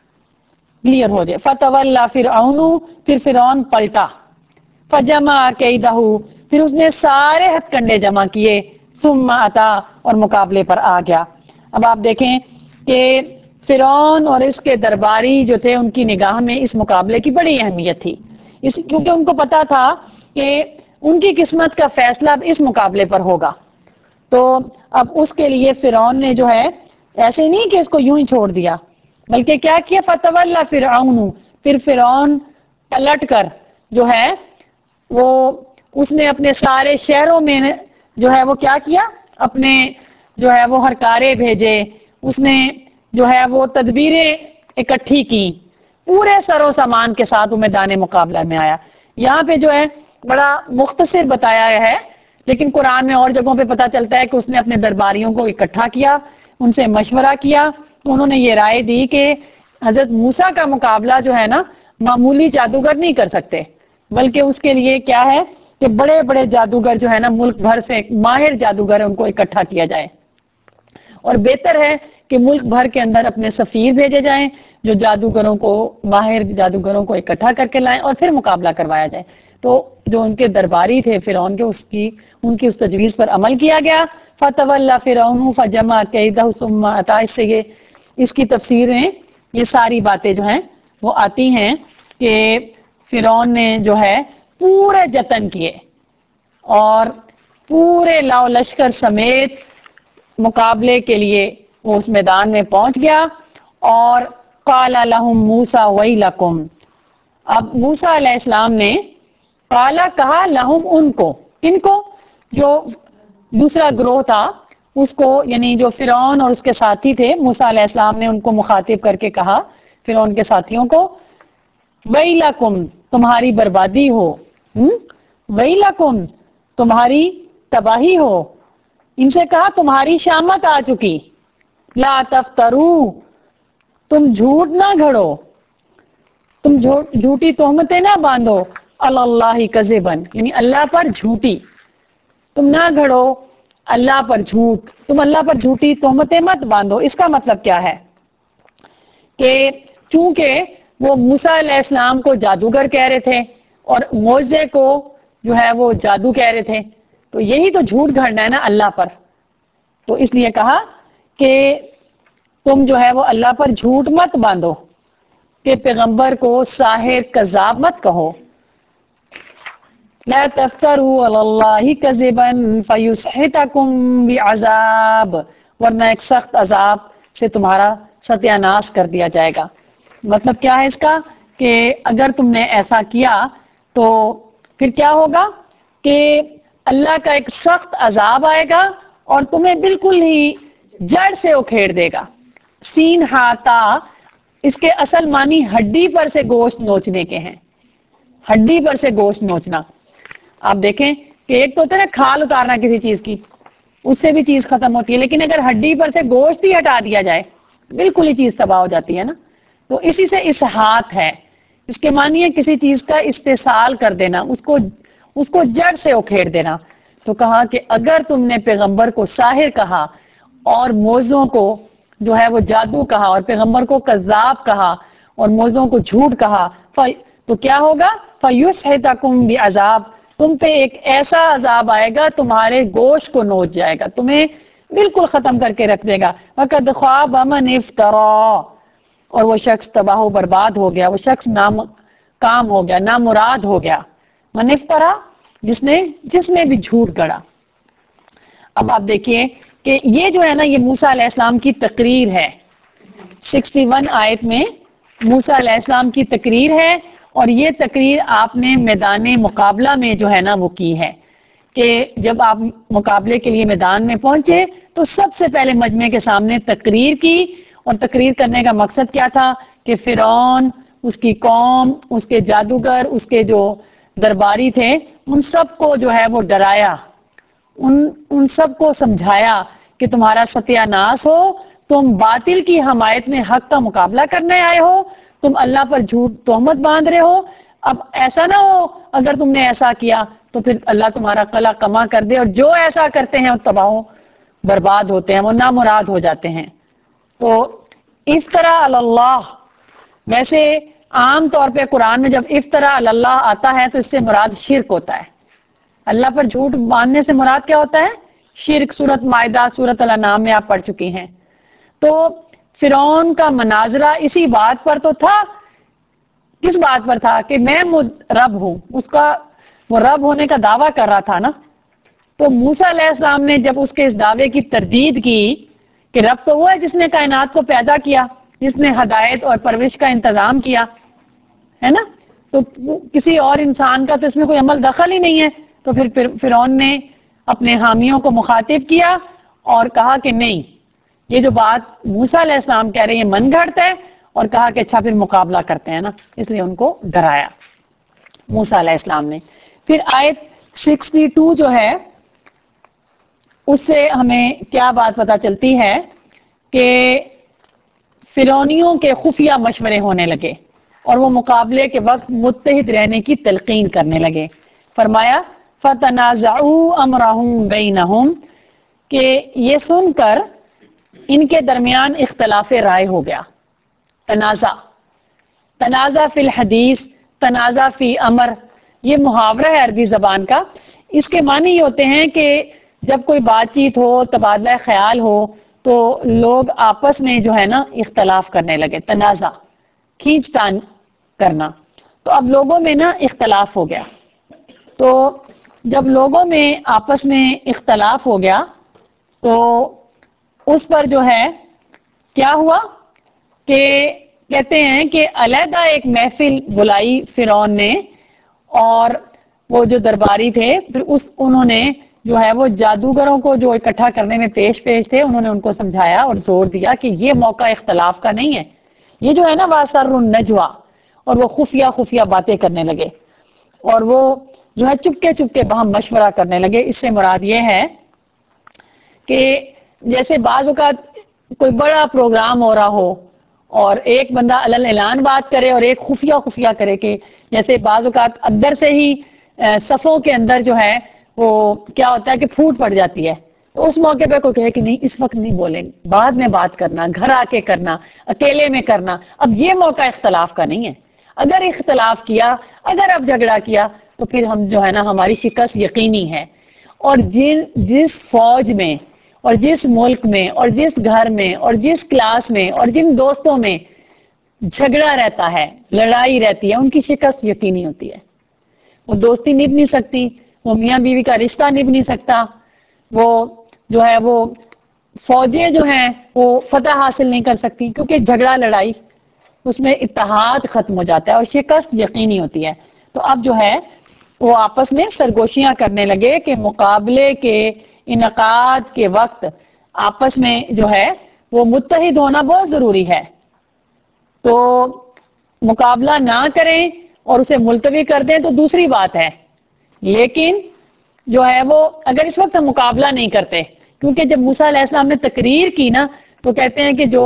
کلیئر ہو جائے. فتولا فرعون، پھر فرعون پلٹا، فجمع کیدہ، پھر اس نے سارے ہتھ کنڈے جمع کیے، ثم اتا، اور مقابلے پر آ گیا. اب آپ دیکھیں کہ فرعون اور اس کے درباری جو تھے ان کی نگاہ میں اس مقابلے کی بڑی اہمیت تھی، کیونکہ ان کو پتا تھا کہ ان کی قسمت کا فیصلہ اب اس مقابلے پر ہوگا. تو اب اس کے لیے فرعون نے جو ہے ایسے نہیں کہ اس کو یوں ہی چھوڑ دیا، بلکہ کیا کیا، فتولا فرعون، پھر فرعون پلٹ کر جو ہے وہ اس نے اپنے سارے شہروں میں جو ہے وہ کیا کیا، اپنے جو ہے وہ ہرکارے بھیجے، اس نے جو ہے وہ تدبیریں اکٹھی کی، پورے سر و سامان کے ساتھ وہ میدان مقابلہ میں آیا. یہاں پہ جو ہے بڑا مختصر بتایا ہے، لیکن قرآن میں اور جگہوں پہ پتا چلتا ہے کہ اس نے اپنے درباریوں کو اکٹھا کیا، ان سے مشورہ کیا. انہوں نے یہ رائے دی کہ حضرت موسیٰ کا مقابلہ جو ہے نا معمولی جادوگر نہیں کر سکتے، بلکہ اس کے لیے کیا ہے کہ بڑے بڑے جادوگر جو ہے نا ملک بھر سے ماہر جادوگر ان کو اکٹھا کیا جائے، اور بہتر ہے کہ ملک بھر کے اندر اپنے سفیر بھیجے جائیں جو جادوگروں کو، ماہر جادوگروں کو اکٹھا کر کے لائیں اور پھر مقابلہ کروایا جائے. تو جو ان کے درباری تھے فرعون کے، ان کی اس تجویز پر عمل کیا گیا. فتولا فرعون فجمع کیدہ ثم اتی، اس سے یہ اس کی تفسیریں، یہ ساری باتیں جو ہیں وہ آتی ہیں کہ فرعون نے جو ہے پورے جتن کیے اور پورے لاؤ لشکر سمیت مقابلے کے لیے وہ اس میدان میں پہنچ گیا. اور قال لهم موسیٰ ویلکم، اب موسیٰ علیہ السلام نے قالا کہا، لہم ان کو، ان کو، جو دوسرا گروہ تھا اس کو، یعنی جو فرعون اور اس کے ساتھی تھے، موسیٰ علیہ السلام نے ان کو مخاطب کر کے کہا فرعون کے ساتھیوں کو، ویلکم، تمہاری بربادی ہو، ویلکم، تمہاری تباہی ہو. ان سے کہا تمہاری شامت آ چکی، لا تفترو، تم جھوٹ نہ گھڑو، تم جھوٹی تہمتیں نہ باندھو، علی اللہ کذبا، یعنی اللہ پر جھوٹی، تم نہ گھڑو اللہ پر جھوٹ، تم اللہ پر جھوٹی تہمتیں مت باندھو. اس کا مطلب کیا ہے کہ چونکہ وہ موسیٰ علیہ السلام کو جادوگر کہہ رہے تھے اور معجزے کو جو ہے وہ جادو کہہ رہے تھے، تو یہی تو جھوٹ گھڑنا ہے نا اللہ پر. تو اس لیے کہا کہ تم جو ہے وہ اللہ پر جھوٹ مت باندھو، کہ پیغمبر کو ساحر کذاب مت کہو. لا تفتروا علی اللہ کذبا فیسحتکم بعذاب، ورنہ ایک سخت عذاب سے تمہارا ستیہ ناش کر دیا جائے گا. مطلب کیا ہے اس کا کہ اگر تم نے ایسا کیا تو پھر کیا ہوگا کہ اللہ کا ایک سخت عذاب آئے گا اور تمہیں بالکل ہی جڑ سے اکھیڑ دے گا. سین ہاتا، اس کے اصل معنی ہڈی پر سے گوشت نوچنے کے ہیں، ہڈی پر سے گوشت نوچنا. آپ دیکھیں کہ ایک تو ہوتا ہے نا کھال اتارنا کسی چیز کی، اس سے بھی چیز ختم ہوتی ہے، لیکن اگر ہڈی پر سے گوشت ہی ہٹا دیا جائے بالکل ہی چیز تباہ ہو جاتی ہے نا. تو اسی سے اسحاط ہے، اس کے معنی ہے کسی چیز کا استحصال کر دینا، اس کو جڑ سے اکھیڑ دینا. تو کہا کہ اگر تم نے پیغمبر کو ساحر کہا اور معجزوں کو جو ہے وہ جادو کہا اور پیغمبر کو کذاب کہا اور معجزوں کو جھوٹ کہا، تو کیا ہوگا، فَيُسْحِتَكُمْ بِعَذَاب، تم پہ ایک ایسا عذاب آئے گا تمہارے گوشت کو نوچ جائے گا، تمہیں بالکل ختم کر کے رکھ دے گا. وَقَدْ خَابَ مَنِ افْتَرَىٰ، اور وہ شخص تباہ و برباد ہو گیا، وہ شخص ناکام ہو گیا، نامراد ہو گیا. من افطرا، جس نے بھی جھوٹ گڑا. اب آپ دیکھیے کہ یہ جو ہے نا یہ موسیٰ علیہ السلام کی تقریر ہے، 61 آیت میں موسیٰ علیہ السلام کی تقریر ہے، اور یہ تقریر آپ نے میدان مقابلہ میں جو ہے نا وہ کی ہے کہ جب آپ مقابلے کے لیے میدان میں پہنچے تو سب سے پہلے مجمع کے سامنے تقریر کی اور تقریر کرنے کا مقصد کیا تھا کہ فرعون، اس کی قوم، اس کے جادوگر، اس کے جو درباری تھے، ان سب کو جو ہے وہ ڈرایا، ان سب کو سمجھایا کہ تمہارا ستیہ ناش ہو، تم باطل کی حمایت میں حق کا مقابلہ کرنے آئے ہو، تم اللہ پر جھوٹ تہمت باندھ رہے ہو، اب ایسا نہ ہو اگر تم نے ایسا کیا تو پھر اللہ تمہارا قلع کما کر دے، اور جو ایسا کرتے ہیں وہ تباہ و برباد ہوتے ہیں، وہ نامراد ہو جاتے ہیں۔ تو افطرا اللہ، ویسے عام طور پہ قرآن میں جب افطرا اللہ آتا ہے تو اس سے مراد شرک ہوتا ہے۔ اللہ پر جھوٹ باندھنے سے مراد کیا ہوتا ہے؟ شرک۔ سورۃ مائدہ، سورۃ الانعام میں آپ پڑھ چکی ہیں۔ تو فرعون کا مناظرہ اسی بات پر تو تھا، کس بات پر تھا؟ کہ میں رب ہوں، اس کا وہ رب ہونے کا دعویٰ کر رہا تھا نا۔ تو موسیٰ علیہ السلام نے جب اس کے اس دعوے کی تردید کی کہ رب تو وہ ہے جس نے کائنات کو پیدا کیا، جس نے ہدایت اور پرورش کا انتظام کیا ہے نا، تو کسی اور انسان کا تو اس میں کوئی عمل دخل ہی نہیں ہے۔ تو پھر فرعون نے اپنے حامیوں کو مخاطب کیا اور کہا کہ نہیں، یہ جو بات موسیٰ علیہ السلام کہہ رہے ہیں من گھڑت ہے، اور کہا کہ اچھا پھر مقابلہ کرتے ہیں نا، اس لیے ان کو ڈرایا موسیٰ علیہ السلام نے۔ پھر آیت 62 جو ہے اس سے ہمیں کیا بات پتہ چلتی ہے کہ فرعونیوں کے خفیہ مشورے ہونے لگے اور وہ مقابلے کے وقت متحد رہنے کی تلقین کرنے لگے۔ فرمایا فَتَنَازَعُوا أَمْرَهُمْ بَيْنَهُمْ، کہ یہ سن کر ان کے درمیان اختلاف رائے ہو گیا۔ تنازع فی الحدیث، تنازع فی امر، یہ محاورہ ہے عربی زبان کا۔ اس کے معنی یہ ہوتے ہیں کہ جب کوئی بات چیت ہو، تبادلہ خیال ہو، تو لوگ آپس میں جو ہے نا اختلاف کرنے لگے، تنازع، کھینچ تان کرنا۔ تو اب لوگوں میں نا اختلاف ہو گیا، تو جب لوگوں میں آپس میں اختلاف ہو گیا تو اس پر جو ہے کیا ہوا کہ کہتے ہیں کہ علیحدہ ایک محفل بلائی فرعون نے، اور وہ جو درباری تھے پھر انہوں نے جو ہے وہ جادوگروں کو جو اکٹھا کرنے میں پیش تھے، انہوں نے ان کو سمجھایا اور زور دیا کہ یہ موقع اختلاف کا نہیں ہے، یہ جو ہے نا واسر النجوا، اور وہ خفیہ باتیں کرنے لگے، اور وہ جو ہے چپکے باہم مشورہ کرنے لگے۔ اس سے مراد یہ ہے کہ جیسے بعض اوقات کوئی بڑا پروگرام ہو رہا ہو اور ایک بندہ علل اعلان بات کرے اور ایک خفیہ کرے، کہ جیسے بعض اوقات اندر سے ہی صفوں کے اندر جو ہے وہ کیا ہوتا ہے کہ پھوٹ پڑ جاتی ہے، تو اس موقع پہ کوئی کہے کہ نہیں اس وقت نہیں بولیں، بعد میں بات کرنا، گھر آ کے کرنا، اکیلے میں کرنا۔ اب یہ موقع اختلاف کا نہیں ہے، اگر اختلاف کیا، اگر اب جھگڑا کیا تو پھر ہم جو ہے نا ہماری شکست یقینی ہے۔ اور جس فوج میں اور جس ملک میں اور جس گھر میں اور جس کلاس میں اور جن دوستوں میں جھگڑا رہتا ہے، لڑائی رہتی ہے، ان کی شکست یقینی ہوتی ہے۔ وہ دوستی نبھ نہیں سکتی، وہ میاں بیوی کا رشتہ نبھ نہیں سکتا، وہ جو ہے وہ فوجیں جو ہیں وہ فتح حاصل نہیں کر سکتی، کیونکہ جھگڑا لڑائی اس میں اتحاد ختم ہو جاتا ہے اور شکست یقینی ہوتی ہے۔ تو اب جو ہے وہ آپس میں سرگوشیاں کرنے لگے کہ مقابلے کے انعقاد کے وقت آپس میں جو ہے وہ متحد ہونا بہت ضروری ہے۔ تو مقابلہ نہ کریں اور اسے ملتوی کر دیں تو دوسری بات ہے، لیکن جو ہے وہ اگر اس وقت ہم مقابلہ نہیں کرتے، کیونکہ جب موسیٰ علیہ السلام نے تقریر کی نا تو کہتے ہیں کہ جو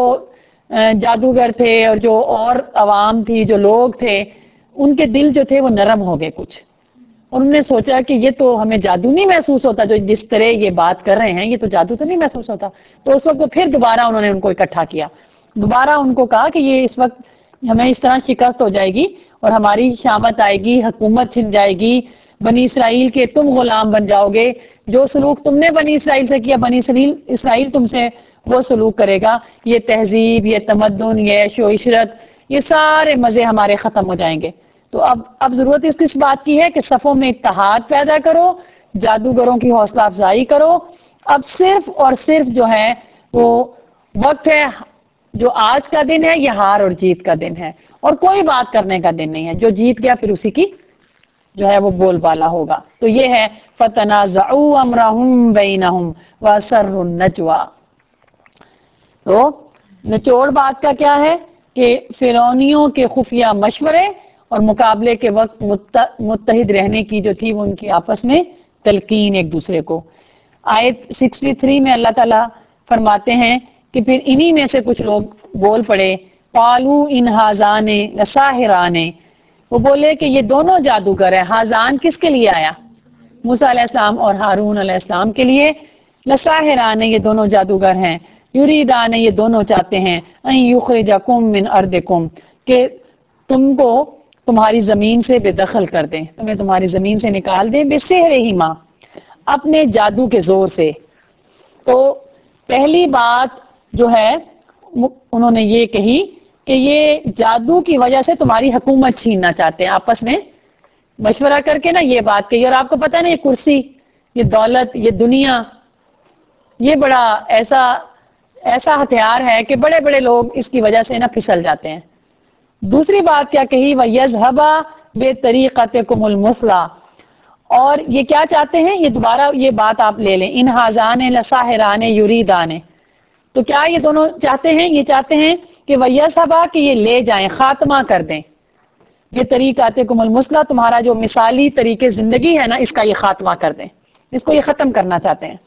جادوگر تھے اور جو اور عوام تھی، جو لوگ تھے، ان کے دل جو تھے وہ نرم ہو گئے کچھ، اور انہوں نے سوچا کہ یہ تو ہمیں جادو نہیں محسوس ہوتا، جو جس طرح یہ بات کر رہے ہیں یہ تو جادو تو نہیں محسوس ہوتا۔ تو اس وقت پھر دوبارہ انہوں نے ان کو اکٹھا کیا، دوبارہ ان کو کہا کہ یہ اس وقت ہمیں اس طرح شکست ہو جائے گی اور ہماری شامت آئے گی، حکومت چھن جائے گی، بنی اسرائیل کے تم غلام بن جاؤ گے، جو سلوک تم نے بنی اسرائیل سے کیا بنی اسرائیل تم سے وہ سلوک کرے گا، یہ تہذیب، یہ تمدن، یہ عیش و عشرت، یہ سارے مزے ہمارے ختم ہو جائیں گے۔ تو اب ضرورت اس کس بات کی ہے کہ صفوں میں اتحاد پیدا کرو، جادوگروں کی حوصلہ افزائی کرو۔ اب صرف اور صرف جو ہے وہ وقت ہے، جو آج کا دن ہے یہ ہار اور جیت کا دن ہے، اور کوئی بات کرنے کا دن نہیں ہے، جو جیت گیا پھر اسی کی جو ہے وہ بول بالا ہوگا۔ تو یہ ہے فَتَنَازَعُوا أَمْرَهُمْ بَيْنَهُمْ وَأَسَرُّوا النَّجْوَىٰ۔ تو نچوڑ بات کا کیا ہے کہ فرعونیوں کے خفیہ مشورے اور مقابلے کے وقت متحد رہنے کی جو تھی وہ ان کی آپس میں تلقین ایک دوسرے کو. آیت 63 میں اللہ تعالیٰ فرماتے ہیں کہ پھر انہی میں سے کچھ لوگ بول پڑے قالوا ان ھذان لساحران، وہ بولے کہ یہ دونوں جادوگر ہیں. ھذان کس کے لیے آیا؟ موسیٰ علیہ السلام اور ہارون علیہ السلام کے لیے. لساحران، یہ دونوں جادوگر ہیں. یریدان، یہ دونوں چاہتے ہیں ان یخرجکم من ارضکم، کہ تم کو تمہاری زمین سے بے دخل کر دیں، تمہیں تمہاری زمین سے نکال دیں. بسحرہما، اپنے جادو کے زور سے. تو پہلی بات جو ہے انہوں نے یہ کہی کہ یہ جادو کی وجہ سے تمہاری حکومت چھیننا چاہتے ہیں. آپس میں مشورہ کر کے نا یہ بات کہی. اور آپ کو پتہ ہے نا یہ کرسی، یہ دولت، یہ دنیا، یہ بڑا ایسا ہتھیار ہے کہ بڑے بڑے لوگ اس کی وجہ سے نا پھسل جاتے ہیں. دوسری بات کیا کہی؟ وَيَذْهَبَ بِطَرِيقَتِكُمُ الْمُثْلَىٰ، اور یہ کیا چاہتے ہیں؟ یہ دوبارہ یہ بات آپ لے لیں، ان ھذان لساحران یریدان. تو کیا یہ دونوں چاہتے ہیں؟ یہ چاہتے ہیں کہ وَيَذْهَبَ، کہ یہ لے جائیں، خاتمہ کر دیں. یہ طریقاتکم المثلیٰ، تمہارا جو مثالی طریقے زندگی ہے نا اس کا یہ خاتمہ کر دیں، اس کو یہ ختم کرنا چاہتے ہیں.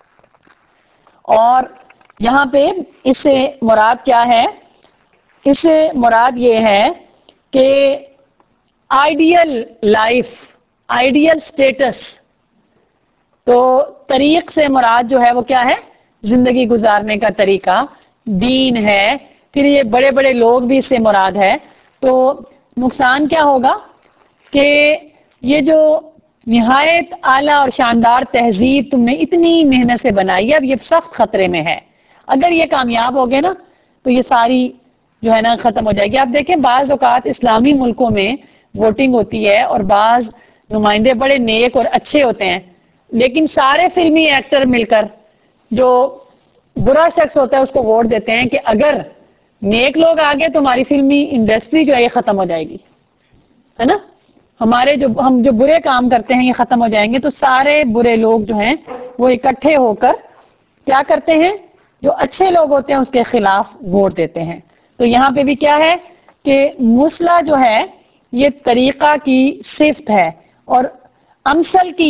اور یہاں پہ اس سے مراد کیا ہے؟ اس سے مراد یہ ہے کہ آئیڈیل لائف، آئیڈیل سٹیٹس. تو طریق سے مراد جو ہے وہ کیا ہے؟ زندگی گزارنے کا طریقہ. دین ہے، پھر یہ بڑے بڑے لوگ بھی اس سے مراد ہے. تو نقصان کیا ہوگا کہ یہ جو نہایت اعلیٰ اور شاندار تہذیب تم نے اتنی محنت سے بنائی ہے، اب یہ سخت خطرے میں ہے. اگر یہ کامیاب ہو گئے نا تو یہ ساری جو ہے نا ختم ہو جائے گی. آپ دیکھیں بعض اوقات اسلامی ملکوں میں ووٹنگ ہوتی ہے اور بعض نمائندے بڑے نیک اور اچھے ہوتے ہیں، لیکن سارے فلمی ایکٹر مل کر جو برا شخص ہوتا ہے اس کو ووٹ دیتے ہیں کہ اگر نیک لوگ آگے تو ہماری فلمی انڈسٹری جو ہے یہ ختم ہو جائے گی، ہے نا. ہم جو برے کام کرتے ہیں یہ ختم ہو جائیں گے. تو سارے برے لوگ جو ہیں وہ اکٹھے ہو کر کیا کرتے ہیں؟ جو اچھے لوگ ہوتے ہیں اس کے خلاف ووٹ دیتے ہیں. تو یہاں پہ بھی کیا ہے کہ مثلیٰ جو ہے یہ طریقہ کی صفت ہے، اور امثل کی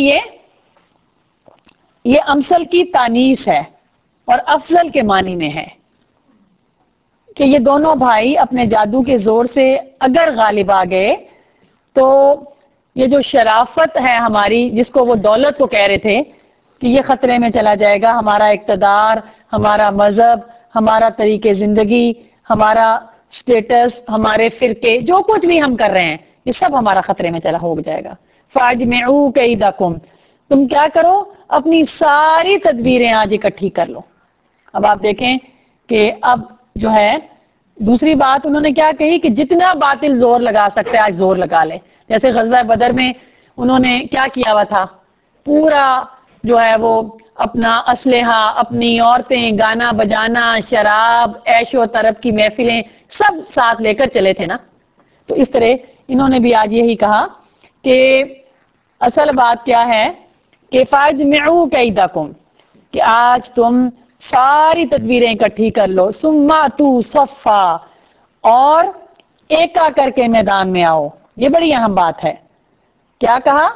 یہ امثل کی تانیث ہے اور افضل کے معنی میں ہے کہ یہ دونوں بھائی اپنے جادو کے زور سے اگر غالب آ گئے تو یہ جو شرافت ہے ہماری، جس کو وہ دولت کو کہہ رہے تھے کہ یہ خطرے میں چلا جائے گا، ہمارا اقتدار، ہمارا مذہب، ہمارا طریقے زندگی، ہمارا سٹیٹس، ہمارے فرقے، جو کچھ بھی ہم کر رہے ہیں یہ سب ہمارا خطرے میں چلا ہو جائے گا. فَأَجْمِعُوا كَيْدَكُمْ، تم کیا کرو؟ اپنی ساری تدبیریں آج اکٹھی کر لو. اب آپ دیکھیں کہ اب جو ہے دوسری بات انہوں نے کیا کہی کہ جتنا باطل زور لگا سکتے آج زور لگا لے. جیسے غزوہ بدر میں انہوں نے کیا کیا ہوا تھا؟ پورا جو ہے وہ اپنا اسلحہ، اپنی عورتیں، گانا بجانا، شراب، عیش و طرب کی محفلیں سب ساتھ لے کر چلے تھے نا. تو اس طرح انہوں نے بھی آج یہی کہا کہ اصل بات کیا ہے کہ فَاجْمِعُوا كَيْدَكُمْ، کہ آج تم ساری تدبیریں اکٹھی کر لو. ثُمَّ أْتُوا صَفًّا، اور ایکا کر کے میدان میں آؤ. یہ بڑی اہم بات ہے. کیا کہا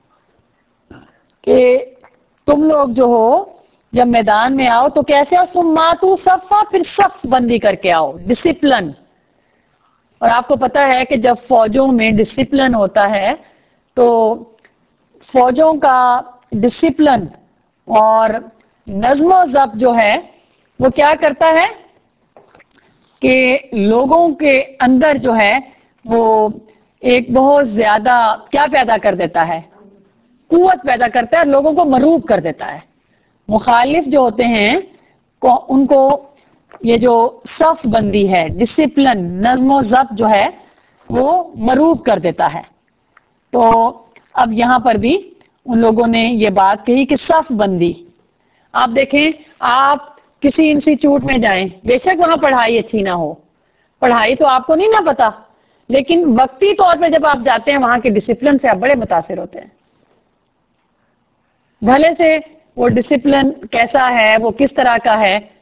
کہ تم لوگ جو ہو جب میدان میں آؤ تو کیسے آؤ؟ ثُمَّ أْتُوا صَفًّا، پھر صف بندی کر کے آؤ، ڈسپلن. اور آپ کو پتا ہے کہ جب فوجوں میں ڈسپلن ہوتا ہے تو فوجوں کا ڈسپلن اور نظم و ضبط جو ہے وہ کیا کرتا ہے کہ لوگوں کے اندر جو ہے وہ ایک بہت زیادہ کیا پیدا کر دیتا ہے؟ قوت پیدا کرتا ہے اور لوگوں کو مرعوب کر دیتا ہے. مخالف جو ہوتے ہیں ان کو یہ جو صف بندی ہے، ڈسپلن، نظم و ضبط جو ہے وہ مرعوب کر دیتا ہے. تو اب یہاں پر بھی ان لوگوں نے یہ بات کہی کہ صف بندی. آپ دیکھیں آپ کسی انسٹیٹیوٹ میں جائیں، بے شک وہاں پڑھائی اچھی نہ ہو، پڑھائی تو آپ کو نہیں نہ پتا، لیکن وقتی طور پہ جب آپ جاتے ہیں وہاں کے ڈسپلن سے آپ بڑے متاثر ہوتے ہیں. بھلے سے وہ ڈسپلن کیسا ہے، وہ کس طرح کا ہے،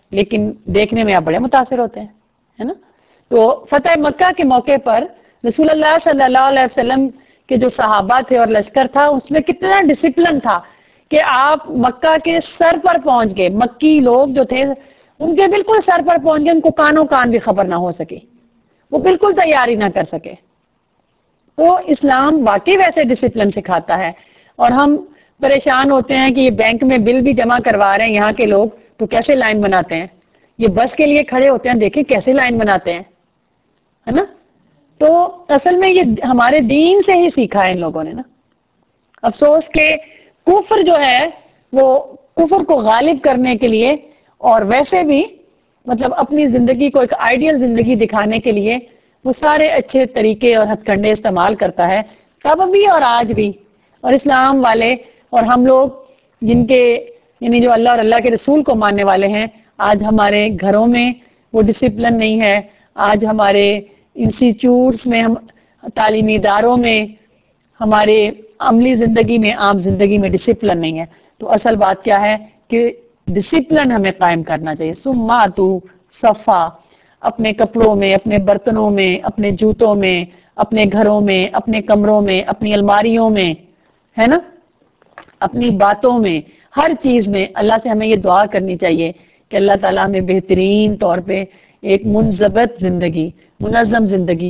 لیکن دیکھنے میں آپ بڑے متاثر ہوتے ہیں، ہے نا. تو فتح مکہ کے موقع پر رسول اللہ صلی اللہ علیہ وسلم کے جو صحابہ تھے اور لشکر تھا، اس میں کتنا ڈسپلن تھا کہ آپ مکہ کے سر پر پہنچ گئے. مکی لوگ جو تھے ان کے بالکل سر پر پہنچ گئے، ان کو کانوں کان بھی خبر نہ ہو سکی، وہ بالکل تیاری نہ کر سکے. تو اسلام واقعی ویسے ڈسپلن سکھاتا ہے. اور ہم پریشان ہوتے ہیں کہ یہ بینک میں بل بھی جمع کروا رہے ہیں یہاں کے لوگ تو کیسے لائن بناتے ہیں، یہ بس کے لیے کھڑے ہوتے ہیں دیکھیں کیسے لائن بناتے ہیں، ہے نا. تو اصل میں یہ ہمارے دین سے ہی سیکھا ہے ان لوگوں نے نا. افسوس کہ کفر جو ہے وہ کفر کو غالب کرنے کے لیے اور ویسے بھی مطلب اپنی زندگی کو ایک آئیڈیل زندگی دکھانے کے لیے وہ سارے اچھے طریقے اور ہتھ کنڈے استعمال کرتا ہے، تب بھی اور آج بھی. اور اسلام والے اور ہم لوگ جن کے یعنی جو اللہ اور اللہ کے رسول کو ماننے والے ہیں، آج ہمارے گھروں میں وہ ڈسپلن نہیں ہے. آج ہمارے انسٹیٹیوٹس میں، ہم تعلیمی اداروں میں، ہمارے عملی زندگی میں، عام زندگی میں ڈسپلن نہیں ہے. تو اصل بات کیا ہے کہ ڈسپلن ہمیں قائم کرنا چاہیے. سماتو صفا، اپنے کپڑوں میں، اپنے برتنوں میں، اپنے جوتوں میں، اپنے گھروں میں، اپنے کمروں میں، اپنی الماریوں میں، ہے نا، اپنی باتوں میں، ہر چیز میں اللہ سے ہمیں یہ دعا کرنی چاہیے کہ اللہ تعالیٰ ہمیں بہترین طور پہ ایک منضبط زندگی، منظم زندگی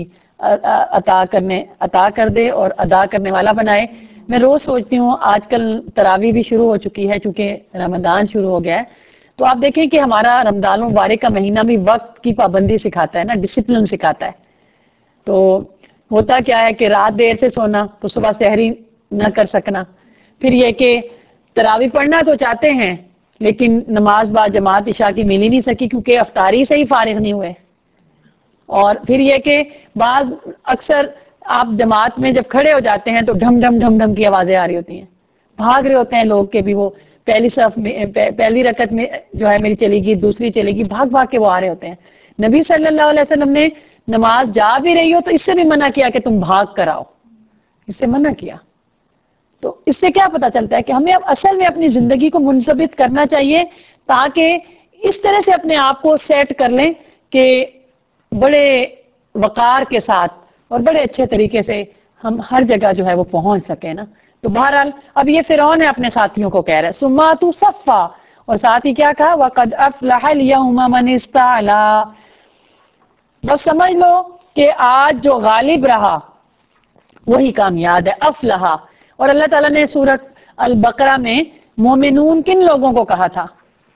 عطا کر دے اور ادا کرنے والا بنائے. میں روز سوچتی ہوں، آج کل تراویح بھی شروع ہو چکی ہے چونکہ رمضان شروع ہو گیا ہے، تو آپ دیکھیں کہ ہمارا رمضان المبارک کا مہینہ بھی وقت کی پابندی سکھاتا ہے نا، ڈسپلن سکھاتا ہے. تو ہوتا کیا ہے کہ رات دیر سے سونا تو صبح سحری نہ کر سکنا، پھر یہ کہ تراویح پڑھنا تو چاہتے ہیں لیکن نماز با جماعت عشاء کی مل ہی نہیں سکی کیونکہ افطاری سے ہی فارغ نہیں ہوئے. اور پھر یہ کہ بعض اکثر آپ جماعت میں جب کھڑے ہو جاتے ہیں تو ڈھم ڈھم ڈھم ڈھم کی آوازیں آ رہی ہوتی ہیں، بھاگ رہے ہوتے ہیں لوگ کہ بھی وہ پہلی صف میں پہلی رکعت میں جو ہے میری چلے گی، دوسری چلے گی، بھاگ بھاگ کے وہ آ رہے ہوتے ہیں. نبی صلی اللہ علیہ وسلم نے نماز جا بھی رہی ہو تو اس سے بھی منع کیا کہ تم بھاگ کر آؤ، اس سے منع کیا. تو اس سے کیا پتا چلتا ہے کہ ہمیں اب اصل میں اپنی زندگی کو منضبط کرنا چاہیے تاکہ اس طرح سے اپنے آپ کو سیٹ کر لیں کہ بڑے وقار کے ساتھ اور بڑے اچھے طریقے سے ہم ہر جگہ جو ہے وہ پہنچ سکیں نا. تو بہرحال اب یہ فرعون ہے اپنے ساتھیوں کو کہہ رہا ہے سماتو صفا، اور ساتھ ہی کیا کہا وقد افلح اليوم من استعلا، بس سمجھ لو کہ آج جو غالب رہا وہی کامیاب ہے. افلح، اور اللہ تعالیٰ نے سورۃ البقرہ میں مومنون کن لوگوں کو کہا تھا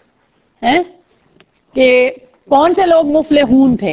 کہ کون سے لوگ مفلحون تھے؟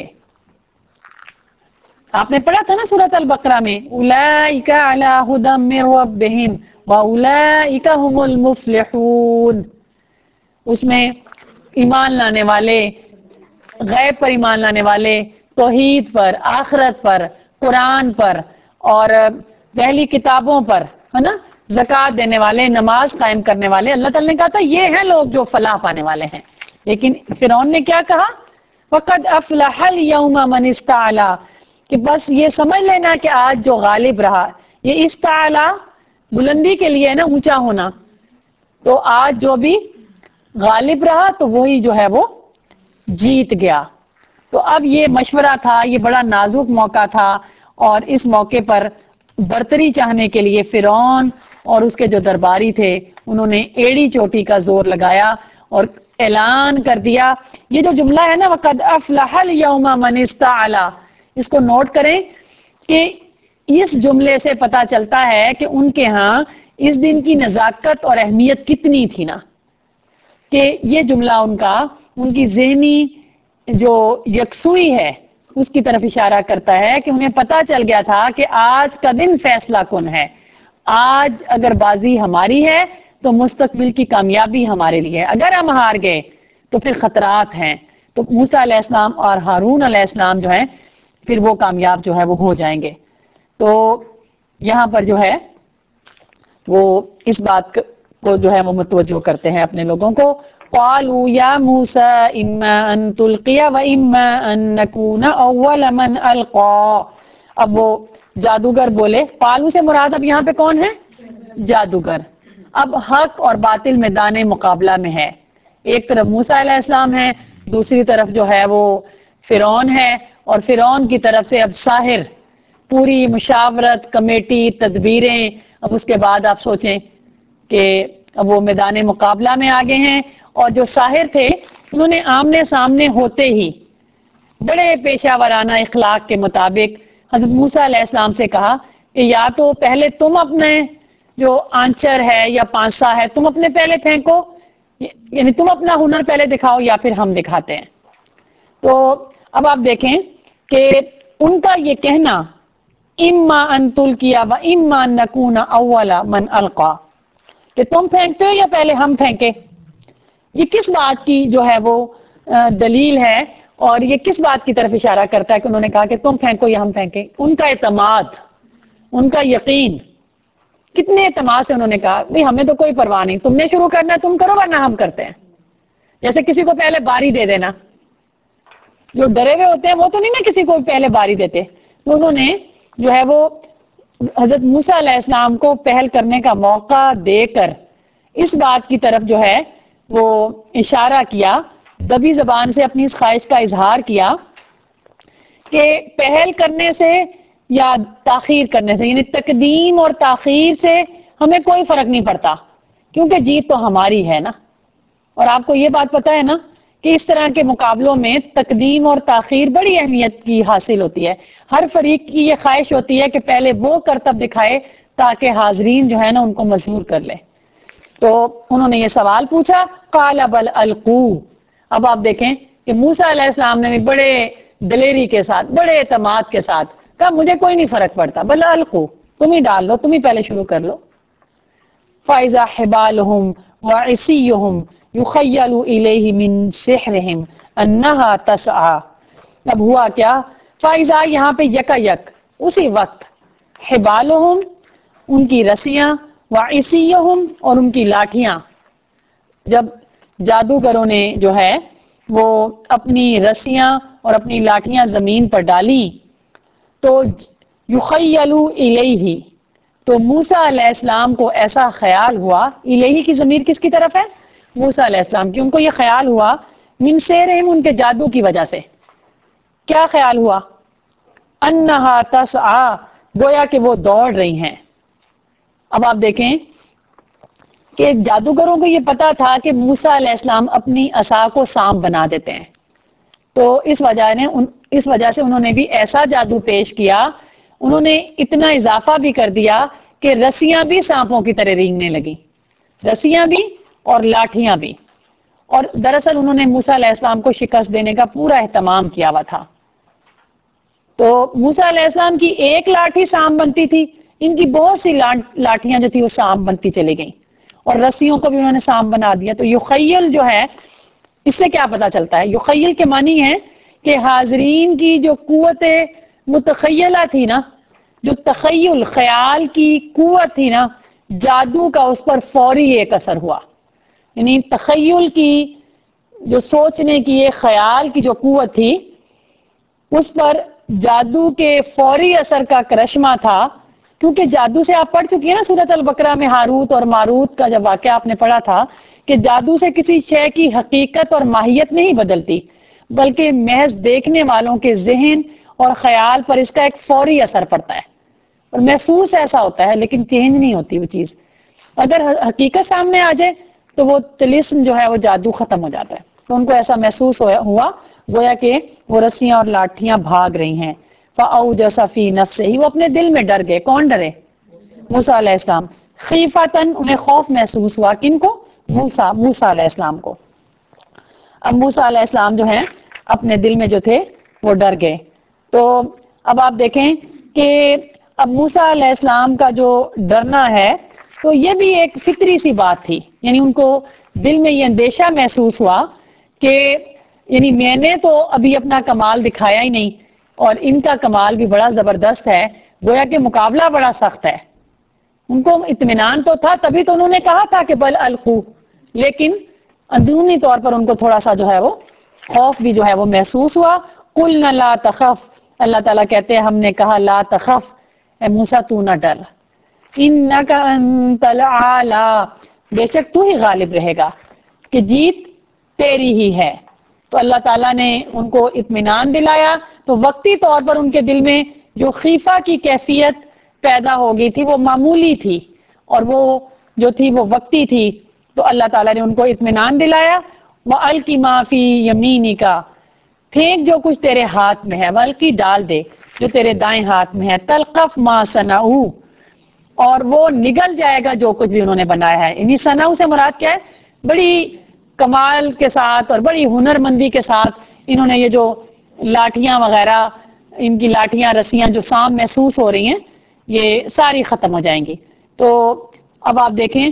آپ نے پڑھا تھا نا سورۃ البقرہ میں اولئک علی ھدی من ربہم واولئک ھم المفلحون. اس میں ایمان لانے والے، غیب پر ایمان لانے والے، توحید پر، آخرت پر، قرآن پر اور پہلی کتابوں پر، ہے نا، زکوٰۃ دینے والے، نماز قائم کرنے والے، اللہ تعالیٰ نے کہا تھا یہ ہیں لوگ جو فلاح پانے والے ہیں. لیکن فرعون نے کیا کہا وقد افلح اليوم من استعلا، کہ بس یہ سمجھ لینا کہ آج جو غالب رہا، یہ استعلا بلندی کے لیے ہے نا، اونچا ہونا، تو آج جو بھی غالب رہا تو وہی جو ہے وہ جیت گیا. تو اب یہ مشورہ تھا، یہ بڑا نازک موقع تھا، اور اس موقع پر برتری چاہنے کے لیے فرعون اور اس کے جو درباری تھے انہوں نے ایڑی چوٹی کا زور لگایا اور اعلان کر دیا. یہ جو جملہ ہے نا وقد افلح اليوم من استعلا، اس کو نوٹ کریں کہ اس جملے سے پتا چلتا ہے کہ ان کے ہاں اس دن کی نزاکت اور اہمیت کتنی تھی نا، کہ یہ جملہ ان کی ذہنی جو یکسوئی ہے اس کی طرف اشارہ کرتا ہے کہ انہیں پتا چل گیا تھا کہ آج کا دن فیصلہ کن ہے. آج اگر بازی ہماری ہے تو مستقبل کی کامیابی ہمارے لیے ہے، اگر ہم ہار گئے تو پھر خطرات ہیں. تو موسیٰ علیہ السلام اور ہارون علیہ السلام جو ہیں پھر وہ کامیاب جو ہے وہ ہو جائیں گے. تو یہاں پر جو ہے وہ اس بات کو جو ہے وہ متوجہ کرتے ہیں اپنے لوگوں کو. قالوا یا موسیٰ اما ان تلقی و اما ان نکون اول من القا. اب وہ جادوگر بولے، قالوا سے مراد اب یہاں پہ کون ہے؟ جادوگر. اب حق اور باطل میدان مقابلہ میں ہے، ایک طرف موسیٰ علیہ السلام ہے، دوسری طرف جو ہے وہ فرعون ہے، اور فرعون کی طرف سے اب ساحر، پوری مشاورت، کمیٹی، تدبیریں. اب اس کے بعد آپ سوچیں کہ اب وہ میدان مقابلہ میں آگے ہیں، اور جو ساحر تھے انہوں نے آمنے سامنے ہوتے ہی بڑے پیشہ ورانہ اخلاق کے مطابق حضرت موسیٰ علیہ السلام سے کہا کہ یا تو پہلے تم اپنے جو آنچر ہے یا پانسا ہے تم اپنے پہلے پھینکو، یعنی تم اپنا ہنر پہلے دکھاؤ یا پھر ہم دکھاتے ہیں. تو اب آپ دیکھیں کہ ان کا یہ کہنا اما ان تلقیا و اما ان نکون اول من القا، کہ تم پھینکتے ہو یا پہلے ہم پھینکے. یہ کس بات کی جو ہے وہ دلیل ہے، اور یہ کس بات کی طرف اشارہ کرتا ہے کہ انہوں نے کہا کہ تم پھینکو یا ہم پھینکیں؟ ان کا اعتماد، ان کا یقین. کتنے اعتماد سے انہوں نے کہا نہیں ہمیں تو کوئی پرواہ نہیں، تم نے شروع کرنا ہے تم کرو ورنہ ہم کرتے ہیں. جیسے کسی کو پہلے باری دے دینا، جو ڈرے ہوئے ہوتے ہیں وہ تو نہیں نا کسی کو پہلے باری دیتے. تو انہوں نے جو ہے وہ حضرت موسیٰ علیہ السلام کو پہل کرنے کا موقع دے کر اس بات کی طرف جو ہے وہ اشارہ کیا، دبی زبان سے اپنی اس خواہش کا اظہار کیا کہ پہل کرنے سے یا تاخیر کرنے سے، یعنی تقدیم اور تاخیر سے ہمیں کوئی فرق نہیں پڑتا، کیونکہ جیت تو ہماری ہے نا. اور آپ کو یہ بات پتہ ہے نا کہ اس طرح کے مقابلوں میں تقدیم اور تاخیر بڑی اہمیت کی حاصل ہوتی ہے. ہر فریق کی یہ خواہش ہوتی ہے کہ پہلے وہ کرتب دکھائے تاکہ حاضرین جو ہے نا ان کو مجبور کر لے. تو انہوں نے یہ سوال پوچھا، قال بل القوا. اب آپ دیکھیں کہ موسیٰ علیہ السلام نے بھی بڑے دلیری کے ساتھ، بڑے اعتماد کے ساتھ کہا مجھے کوئی نہیں فرق پڑتا، بل القوا، تم ہی ڈال لو، تم ہی پہلے شروع کر لو. فَإِذَا حِبَالُهُمْ وَعِصِيُّهُمْ يُخَيَّلُ إِلَيْهِ مِنْ سِحْرِهِمْ أَنَّهَا تَسْعَى. اب ہوا کیا؟ فَإِذَا یہاں پہ یکا یک اسی وقت، حِبَالُهُمْ ان کی رسیاں، وَعِصِيُّهُمْ اور ان کی لاٹھیاں. جب جادوگروں نے جو ہے وہ اپنی رسیاں اور اپنی لاٹھیاں زمین پر ڈالی تو یخیلو الیہ، تو موسیٰ علیہ السلام کو ایسا خیال ہوا، الیہ کی ضمیر کس کی طرف ہے؟ موسیٰ علیہ السلام کی. ان کو یہ خیال ہوا من سحرہم، ان کے جادو کی وجہ سے. کیا خیال ہوا؟ انہا تسعی، گویا کہ وہ دوڑ رہی ہیں. اب آپ دیکھیں کہ جادوگروں کو یہ پتا تھا کہ موسیٰ علیہ السلام اپنی عصا کو سانپ بنا دیتے ہیں، تو اس وجہ سے انہوں نے بھی ایسا جادو پیش کیا، انہوں نے اتنا اضافہ بھی کر دیا کہ رسیاں بھی سانپوں کی طرح رینگنے لگیں، رسیاں بھی اور لاٹھیاں بھی. اور دراصل انہوں نے موسیٰ علیہ السلام کو شکست دینے کا پورا اہتمام کیا ہوا تھا. تو موسیٰ علیہ السلام کی ایک لاٹھی سانپ بنتی تھی، ان کی بہت سی لاٹھیاں جو تھی وہ سانپ بنتی چلی گئیں، اور رسیوں کو بھی انہوں نے سانپ بنا دیا. تو یخیل جو ہے اس سے کیا پتا چلتا ہے؟ یخیل کے معنی ہے کہ حاضرین کی جو قوت متخیلہ تھی نا، جو تخیل خیال کی قوت تھی نا، جادو کا اس پر فوری ایک اثر ہوا. یعنی تخیل کی جو سوچنے کی، یہ خیال کی جو قوت تھی، اس پر جادو کے فوری اثر کا کرشمہ تھا. کیونکہ جادو سے آپ پڑھ چکی ہیں نا سورۃ البقرہ میں ہاروت اور ماروت کا جب واقعہ آپ نے پڑھا تھا کہ جادو سے کسی شے کی حقیقت اور ماہیت نہیں بدلتی، بلکہ محض دیکھنے والوں کے ذہن اور خیال پر اس کا ایک فوری اثر پڑتا ہے، اور محسوس ایسا ہوتا ہے لیکن چینج نہیں ہوتی وہ چیز. اگر حقیقت سامنے آ جائے تو وہ طلسم جو ہے وہ جادو ختم ہو جاتا ہے. تو ان کو ایسا محسوس ہوا گویا کہ وہ رسیاں اور لاٹھیاں بھاگ رہی ہیں. فَأَوْجَسَ فِي نَفْسِهِ، وہ اپنے دل میں ڈر گئے. کون ڈرے؟ موسیٰ علیہ السلام. خیفتاً، انہیں خوف محسوس ہوا. کن کو؟ موسیٰ علیہ السلام کو. اب موسیٰ علیہ السلام جو ہیں اپنے دل میں جو تھے وہ ڈر گئے. تو اب آپ دیکھیں کہ اب موسیٰ علیہ السلام کا جو ڈرنا ہے تو یہ بھی ایک فطری سی بات تھی. یعنی ان کو دل میں یہ اندیشہ محسوس ہوا کہ یعنی میں نے تو ابھی اپنا کمال دکھایا ہی نہیں، اور ان کا کمال بھی بڑا زبردست ہے، گویا کہ مقابلہ بڑا سخت ہے. ان کو اطمینان تو تھا، تبھی تو انہوں نے کہا تھا کہ بل القوا، لیکن اندرونی طور پر ان کو تھوڑا سا جو ہے وہ خوف بھی جو ہے وہ محسوس ہوا. قلنا لا تخف، اللہ تعالیٰ کہتے ہیں ہم نے کہا لا تخف، اے موسیٰ تو نہ ڈر، انک انت الاعلی، بے شک تو ہی غالب رہے گا، کہ جیت تیری ہی ہے. تو اللہ تعالیٰ نے ان کو اطمینان دلایا، تو وقتی طور پر ان کے دل میں جو خیفہ کی کیفیت پیدا ہو گئی تھی وہ معمولی تھی، اور وہ جو تھی وہ وقتی تھی، تو اللہ تعالیٰ نے ان کو اطمینان دلایا۔ وَأَلْقِ مَا فِي يَمِينِكَ، پھینک جو کچھ تیرے ہاتھ میں ہے، وَأَلْقِ ڈال دے جو تیرے دائیں ہاتھ میں ہے، تلقف ما صنعوا، اور وہ نگل جائے گا جو کچھ بھی انہوں نے بنایا ہے۔ یعنی صنعوا سے مراد کیا ہے؟ بڑی کمال کے ساتھ اور بڑی ہنر مندی کے ساتھ انہوں نے یہ جو لاٹھیاں وغیرہ، ان کی لاٹھیاں رسیاں جو سام محسوس ہو رہی ہیں، یہ ساری ختم ہو جائیں گی۔ تو اب آپ دیکھیں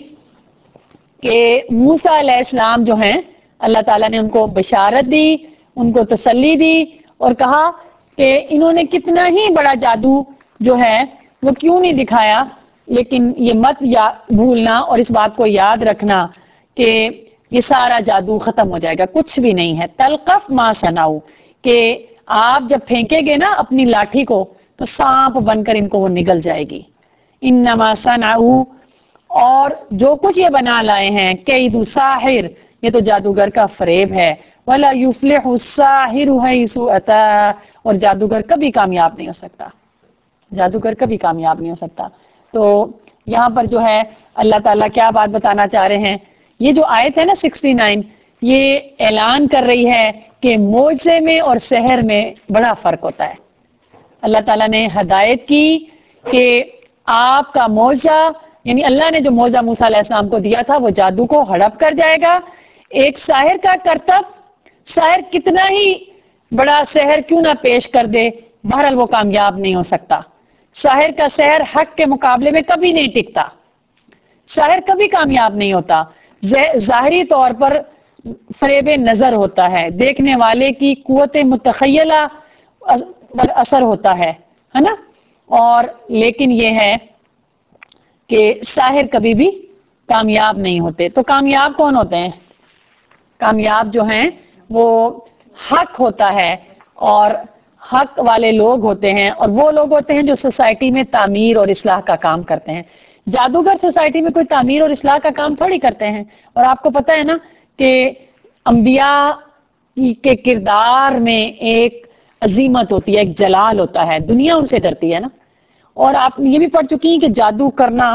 کہ موسیٰ علیہ السلام جو ہیں، اللہ تعالیٰ نے ان کو بشارت دی، ان کو تسلی دی، اور کہا کہ انہوں نے کتنا ہی بڑا جادو جو ہے وہ کیوں نہیں دکھایا، لیکن یہ مت بھولنا اور اس بات کو یاد رکھنا کہ یہ سارا جادو ختم ہو جائے گا، کچھ بھی نہیں ہے۔ تلقف ما صنعوا، کہ آپ جب پھینکیں گے نا اپنی لاٹھی کو تو سانپ بن کر ان کو وہ نگل جائے گی۔ انما صنعوا، اور جو کچھ یہ بنا لائے ہیں، کید ساحر، یہ تو جادوگر کا فریب ہے، ولا یفلح الساحر حیث اتی، اور جادوگر کبھی کامیاب نہیں ہو سکتا، جادوگر کبھی کامیاب نہیں ہو سکتا۔ تو یہاں پر جو ہے اللہ تعالیٰ کیا بات بتانا چاہ رہے ہیں، یہ جو آیت ہے نا 69، یہ اعلان کر رہی ہے کہ معجزے میں اور سحر میں بڑا فرق ہوتا ہے۔ اللہ تعالیٰ نے ہدایت کی کہ آپ کا معجزہ، یعنی اللہ نے جو معجزہ موسیٰ علیہ السلام کو دیا تھا وہ جادو کو ہڑپ کر جائے گا۔ ایک ساحر کا کرتب، ساحر کتنا ہی بڑا سحر کیوں نہ پیش کر دے، بہرحال وہ کامیاب نہیں ہو سکتا۔ ساحر کا سحر حق کے مقابلے میں کبھی نہیں ٹکتا، ساحر کبھی کامیاب نہیں ہوتا۔ ظاہری طور پر فریب نظر ہوتا ہے، دیکھنے والے کی قوت متخیلہ پر اثر ہوتا ہے نا، اور لیکن یہ ہے کہ ساحر کبھی بھی کامیاب نہیں ہوتے۔ تو کامیاب کون ہوتے ہیں؟ کامیاب جو ہیں وہ حق ہوتا ہے، اور حق والے لوگ ہوتے ہیں، اور وہ لوگ ہوتے ہیں جو سوسائٹی میں تعمیر اور اصلاح کا کام کرتے ہیں۔ جادوگر سوسائٹی میں کوئی تعمیر اور اصلاح کا کام تھوڑی کرتے ہیں، اور آپ کو پتہ ہے نا کہ انبیاء کے کردار میں ایک عظیمت ہوتی ہے، ایک جلال ہوتا ہے، دنیا ان سے ڈرتی ہے نا۔ اور آپ یہ بھی پڑھ چکی ہیں کہ جادو کرنا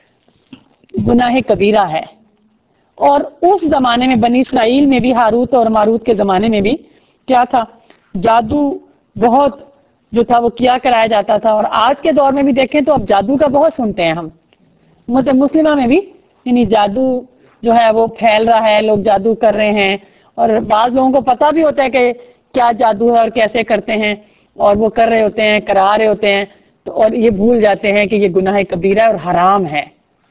گناہ کبیرہ ہے، اور اس زمانے میں بنی اسرائیل میں بھی، ہاروت اور ماروت کے زمانے میں بھی کیا تھا، جادو بہت جو تھا وہ کیا کرایا جاتا تھا۔ اور آج کے دور میں بھی دیکھیں تو اب جادو کا بہت سنتے ہیں ہم، امت مسلمہ میں بھی یعنی جادو جو ہے وہ پھیل رہا ہے، لوگ جادو کر رہے ہیں، اور بعض لوگوں کو پتہ بھی ہوتا ہے کہ کیا جادو ہے اور کیسے کرتے ہیں، اور وہ کر رہے ہوتے ہیں، کرا رہے ہوتے ہیں، تو اور یہ بھول جاتے ہیں کہ یہ گناہ کبیرہ اور حرام ہے،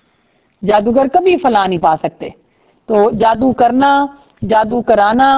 جادوگر کبھی فلاح نہیں پا سکتے۔ تو جادو کرنا، جادو کرانا،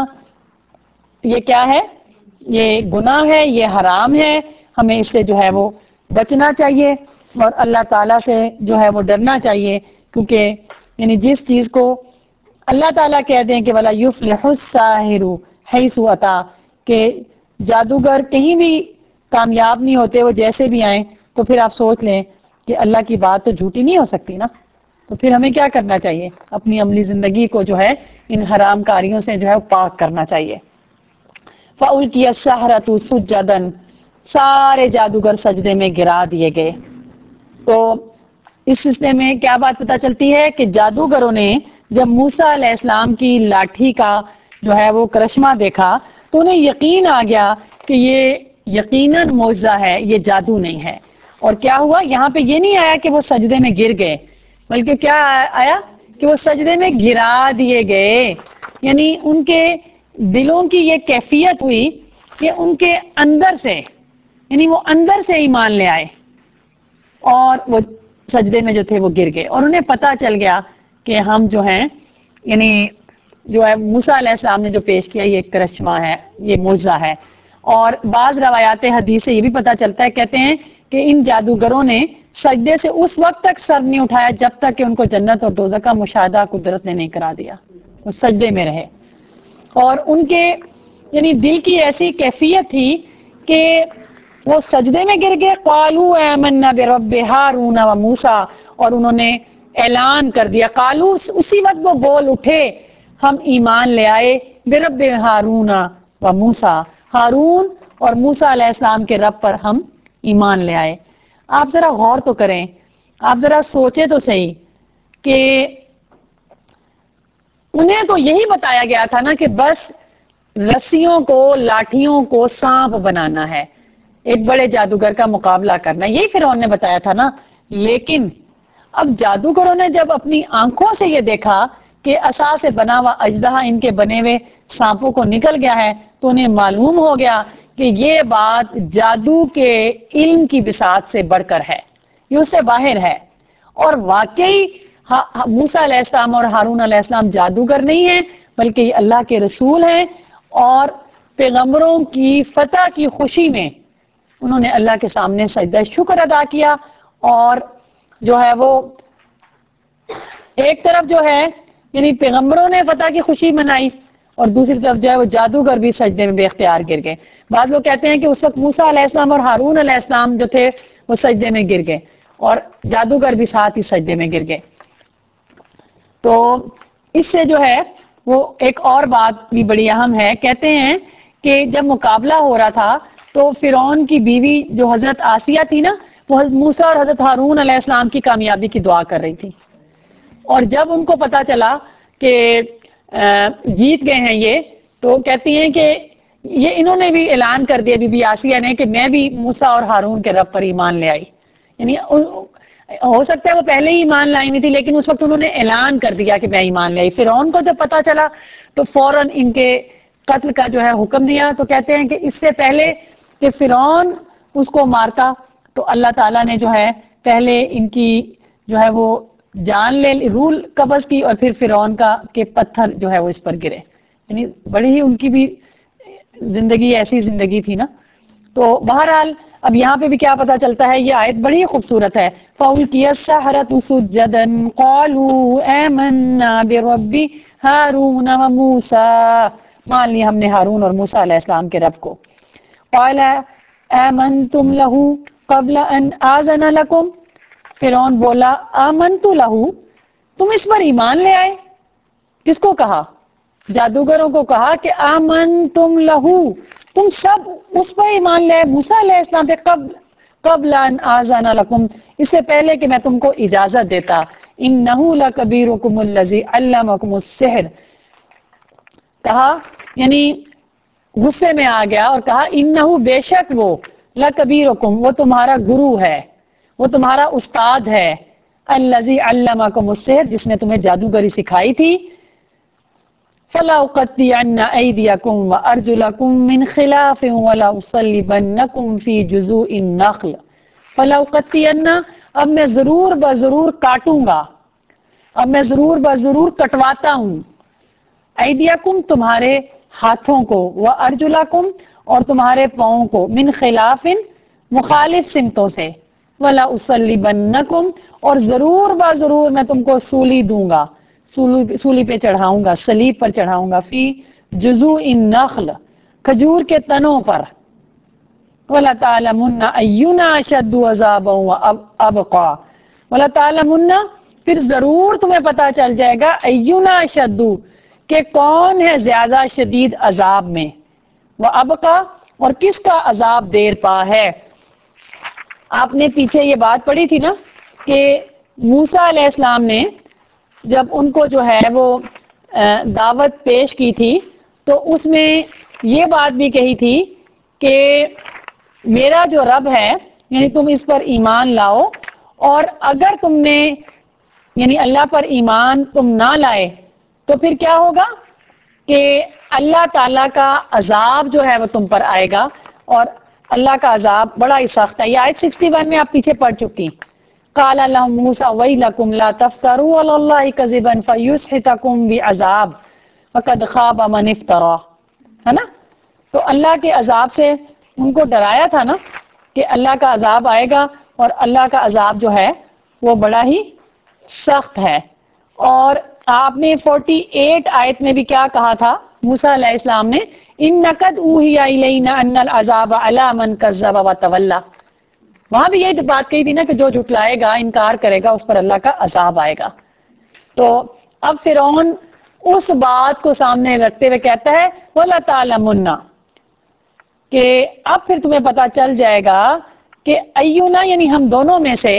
یہ کیا ہے؟ یہ گناہ ہے، یہ حرام ہے، ہمیں اس سے جو ہے وہ بچنا چاہیے، اور اللہ تعالیٰ سے جو ہے وہ ڈرنا چاہیے، کیونکہ یعنی جس چیز کو اللہ تعالیٰ کہتے ہیں کہ وَلَا يُفْلِحُ السَّاحِرُ حَيْثُ أَتَىٰ، کہ جادوگر کہیں بھی کامیاب نہیں ہوتے، وہ جیسے بھی آئیں، تو پھر آپ سوچ لیں کہ اللہ کی بات تو جھوٹی نہیں ہو سکتی نا۔ تو پھر ہمیں کیا کرنا چاہیے؟ اپنی عملی زندگی کو جو ہے ان حرام کاریوں سے جو ہے پاک کرنا چاہیے۔ فَأُلْقِيَ السَّحَرَةُ سُجَّدًا، سارے جادوگر سجدے میں گرا دیے گئے۔ تو اس سلسلے میں کیا بات پتہ چلتی ہے کہ جادوگروں نے جب موسیٰ علیہ السلام کی لاٹھی کا جو ہے وہ کرشمہ دیکھا تو انہیں یقین آ گیا کہ یہ یقیناً معجزہ ہے، یہ جادو نہیں ہے۔ اور کیا ہوا؟ یہاں پہ یہ نہیں آیا کہ وہ سجدے میں گر گئے، بلکہ کیا آیا کہ وہ سجدے میں گرا دیے گئے، یعنی ان کے دلوں کی یہ کیفیت ہوئی کہ ان کے اندر سے، یعنی وہ اندر سے ایمان لے آئے، اور وہ سجدے میں جو تھے وہ گر گئے، اور انہیں پتہ چل گیا کہ ہم جو ہیں یعنی جو ہے موسیٰ علیہ السلام نے جو پیش کیا یہ کرشمہ ہے، یہ معجزہ ہے۔ اور بعض روایات حدیث سے یہ بھی پتہ چلتا ہے، کہتے ہیں کہ ان جادوگروں نے سجدے سے اس وقت تک سر نہیں اٹھایا جب تک کہ ان کو جنت اور دوزخ کا مشاہدہ قدرت نے نہیں کرا دیا، وہ سجدے میں رہے۔ اور ان کے یعنی دل کی ایسی کیفیت تھی کہ وہ سجدے میں گر گئے، قالوا آمنا برب ہارون و موسیٰ، اور انہوں نے اعلان کر دیا، قالوا اسی وقت وہ بول اٹھے، ہم ایمان لے آئے برب ہارون و موسیٰ، ہارون اور موسیٰ علیہ السلام کے رب پر ہم ایمان لے آئے۔ آپ ذرا غور تو کریں، آپ ذرا سوچیں تو صحیح کہ انہیں تو یہی بتایا گیا تھا نا کہ بس رسیوں کو، لاٹھیوں کو سانپ بنانا ہے، ایک بڑے جادوگر کا مقابلہ کرنا، یہی فرعون نے بتایا تھا نا۔ لیکن اب جادوگروں نے جب اپنی آنکھوں سے یہ دیکھا کہ عصا سے بنا ہوا اژدہا ان کے بنے ہوئے سانپوں کو نکل گیا ہے، تو انہیں معلوم ہو گیا کہ یہ بات جادو کے علم کی بساط سے بڑھ کر ہے، یہ اس سے باہر ہے۔ اور واقعی موسیٰ علیہ السلام اور ہارون علیہ السلام جادوگر نہیں ہیں، بلکہ یہ اللہ کے رسول ہیں، اور پیغمبروں کی فتح کی خوشی میں انہوں نے اللہ کے سامنے سجدہ شکر ادا کیا، اور جو ہے وہ ایک طرف جو ہے یعنی پیغمبروں نے فتح کی خوشی منائی، اور دوسری طرف جو ہے وہ جادوگر بھی سجدے میں بے اختیار گر گئے۔ بعض لوگ کہتے ہیں کہ اس وقت موسیٰ علیہ السلام اور ہارون علیہ السلام جو تھے وہ سجدے میں گر گئے، اور جادوگر بھی ساتھ ہی سجدے میں گر گئے۔ تو اس سے جو ہے وہ ایک اور بات بھی بڑی اہم ہے، کہتے ہیں کہ جب مقابلہ ہو رہا تھا تو فرعون کی بیوی جو حضرت آسیہ تھی نا، وہ حضرت موسیٰ اور حضرت ہارون علیہ السلام کی کامیابی کی دعا کر رہی تھی، اور جب ان کو پتا چلا کہ جیت گئے ہیں یہ، تو کہتی ہیں کہ یہ انہوں نے بھی اعلان کر دیا، بی بی آسیہ نے، کہ میں بھی موسیٰ اور ہارون کے رب پر ایمان لے آئی۔ یعنی ہو سکتا ہے وہ پہلے ہی ایمان لائی ہوئی تھی، لیکن اس وقت انہوں نے اعلان کر دیا کہ میں ایمان لے آئی۔ فرعون کو جب پتا چلا تو فوراً ان کے قتل کا جو ہے حکم دیا۔ تو کہتے ہیں کہ اس سے پہلے کہ فرعون اس کو مارتا تو اللہ تعالیٰ نے جو ہے پہلے ان کی جو ہے وہ جان لے روح قبض کی، اور پھر فرعون کا کے پتھر جو ہے وہ اس پر گرے۔ یعنی بڑی ہی ان کی بھی زندگی ایسی زندگی تھی نا۔ تو بہرحال اب یہاں پہ بھی کیا پتا چلتا ہے، یہ آیت بڑی خوبصورت ہے۔ فَأُلْقِيَ السَّحَرَةُ سُجَّدًا قَالُوا آمَنَّا بِرَبِّ ہارون وموسیٰ، مان لیا ہم نے ہارون اور موسیٰ علیہ السلام کے رب کو۔ قَالَ آمَنْتُمْ لَهُ قَبْلَ أَنْ آذَنَ لَكُمْ، فرعون بولا آمَنْتُ لَهُ، تم اس پر ایمان لے آئے؟ کس کو کہا؟ جادوگروں کو کہا کہ آمنتم لہو، تم سب اس پر ایمان لے موسیٰ علیہ السلام پہ قبل ان آذن لکم، اس سے پہلے کہ میں تم کو اجازت دیتا۔ انہ لکبیرکم الذی علمکم السحر، کہا یعنی غصے میں آ گیا اور کہا انہ بے شک وہ، لکبیرکم وہ تمہارا گرو ہے، وہ تمہارا استاد ہے، الذی علمکم السحر جس نے تمہیں جادوگری سکھائی تھی۔ فَلَأُقَطِّعَنَّ أَيْدِيَكُمْ وَأَرْجُلَكُمْ مِنْ خِلَافٍ وَلَأُصَلِّبَنَّكُمْ فِي جُذُوعِ النَّخْلِ فَلَأُقَطِّعَنَّ، اب میں ضرور بضرور کاٹوں گا، اب میں ضرور بضرور کٹواتا ہوں، ایدیکم تمہارے ہاتھوں کو، وَأَرْجُلَكُمْ اور تمہارے پاؤں کو، من خلاف مخالف سمتوں سے، وَلَأُصَلِّبَنَّكُمْ اور ضرور بضرور میں تم کو سولی دوں گا، سولی پہ چڑھاؤں گا، صلیب پر چڑھاؤں گا، فی جذوع النخل کھجور کے تنوں پر، وَلَتَعْلَمُنَّ أَيُّنَا أَشَدُّ عَذَابًا وَأَبْقَىٰ، وَلَتَعْلَمُنَّ پھر ضرور تمہیں پتا چل جائے گا، أَيُّنَا أَشَدُّ کہ کون ہے زیادہ شدید عذاب میں، وَأَبْقَىٰ اور کس کا عذاب دیر پا ہے۔ آپ نے پیچھے یہ بات پڑھی تھی نا کہ موسیٰ علیہ السلام نے جب ان کو جو ہے وہ دعوت پیش کی تھی تو اس میں یہ بات بھی کہی تھی کہ میرا جو رب ہے یعنی تم اس پر ایمان لاؤ، اور اگر تم نے یعنی اللہ پر ایمان تم نہ لائے تو پھر کیا ہوگا کہ اللہ تعالیٰ کا عذاب جو ہے وہ تم پر آئے گا، اور اللہ کا عذاب بڑا ہی سخت ہے۔ یہ آیت 61 میں آپ پیچھے پڑھ چکی۔ قال لهم موسى ويلكم لا تفتروا على الله كذبا فيسحتكم بعذاب فقد خاب من افترى، ہے نا؟ تو اللہ کے عذاب سے ان کو ڈرایا تھا نا کہ اللہ کا عذاب آئے گا، اور اللہ کا عذاب جو ہے وہ بڑا ہی سخت ہے۔ اور آپ نے 48 آیت میں بھی کیا کہا تھا موسیٰ علیہ السلام نے، ان قد اوحی الینا ان العذاب علی من کذب وتولی، وہاں بھی یہ بات کہی تھی نا کہ جو جھٹلائے گا، انکار کرے گا، اس پر اللہ کا عذاب آئے گا۔ تو اب فرعون اس بات کو سامنے رکھتے ہوئے کہتا ہے وَلَا تَعْلَمُنَّ، کہ اب پھر تمہیں پتا چل جائے گا کہ ایونا یعنی ہم دونوں میں سے،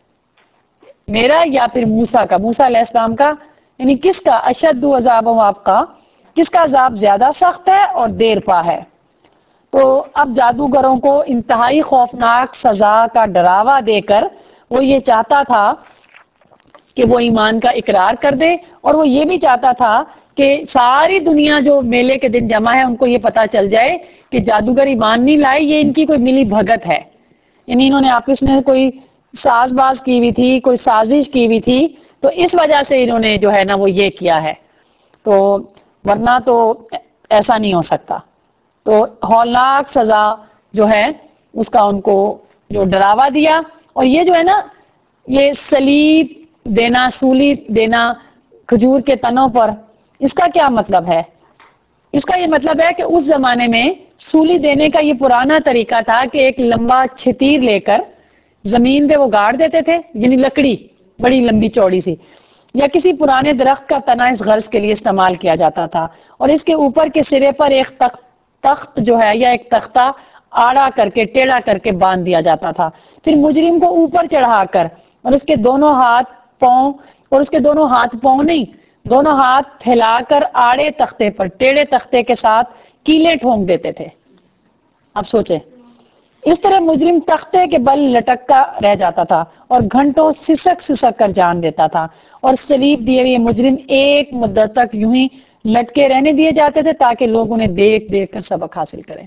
میرا یا پھر موسیٰ کا، موسیٰ علیہ السلام کا، یعنی کس کا، اشد عذاب آپ کا، کس کا عذاب زیادہ سخت ہے اور دیر پا ہے۔ تو اب جادوگروں کو انتہائی خوفناک سزا کا ڈراوا دے کر وہ یہ چاہتا تھا کہ وہ ایمان کا اقرار کر دے، اور وہ یہ بھی چاہتا تھا کہ ساری دنیا جو میلے کے دن جمع ہے ان کو یہ پتا چل جائے کہ جادوگر ایمان نہیں لائے، یہ ان کی کوئی ملی بھگت ہے، یعنی انہوں نے آپس میں کوئی ساز باز کی ہوئی تھی، کوئی سازش کی ہوئی تھی، تو اس وجہ سے انہوں نے جو ہے نا وہ یہ کیا ہے، تو ورنہ تو ایسا نہیں ہو سکتا۔ تو ہولناک سزا جو ہے اس کا ان کو جو ڈراوا دیا، اور یہ جو ہے نا یہ صلیب دینا، سولی دینا کھجور کے تنوں پر، اس کا کیا مطلب ہے؟ اس کا یہ مطلب ہے کہ اس زمانے میں سولی دینے کا یہ پرانا طریقہ تھا کہ ایک لمبا چھتیر لے کر زمین پہ وہ گاڑ دیتے تھے، یعنی لکڑی بڑی لمبی چوڑی سی، یا کسی پرانے درخت کا تنا اس غرض کے لیے استعمال کیا جاتا تھا، اور اس کے اوپر کے سرے پر ایک تخت جو ہے یا ایک تختہ آڑا کر کے ٹیڑھا کر کے باندھ دیا جاتا تھا، پھر مجرم کو اوپر چڑھا کر اور اس کے دونوں ہاتھ پاؤں، اور اس کے دونوں ہاتھ پاؤں نہیں، دونوں ہاتھ پھیلا کر آڑے تختے پر ٹیڑھے تختے کے ساتھ کیلیں ٹھونک دیتے تھے۔ اب سوچیں، اس طرح مجرم تختے کے بل لٹکا رہ جاتا تھا اور گھنٹوں سسک سسک کر جان دیتا تھا، اور صلیب دیے ہوئے مجرم ایک مدت تک یوں ہی لٹکے رہنے دیے جاتے تھے تاکہ لوگ انہیں دیکھ دیکھ کر سبق حاصل کریں۔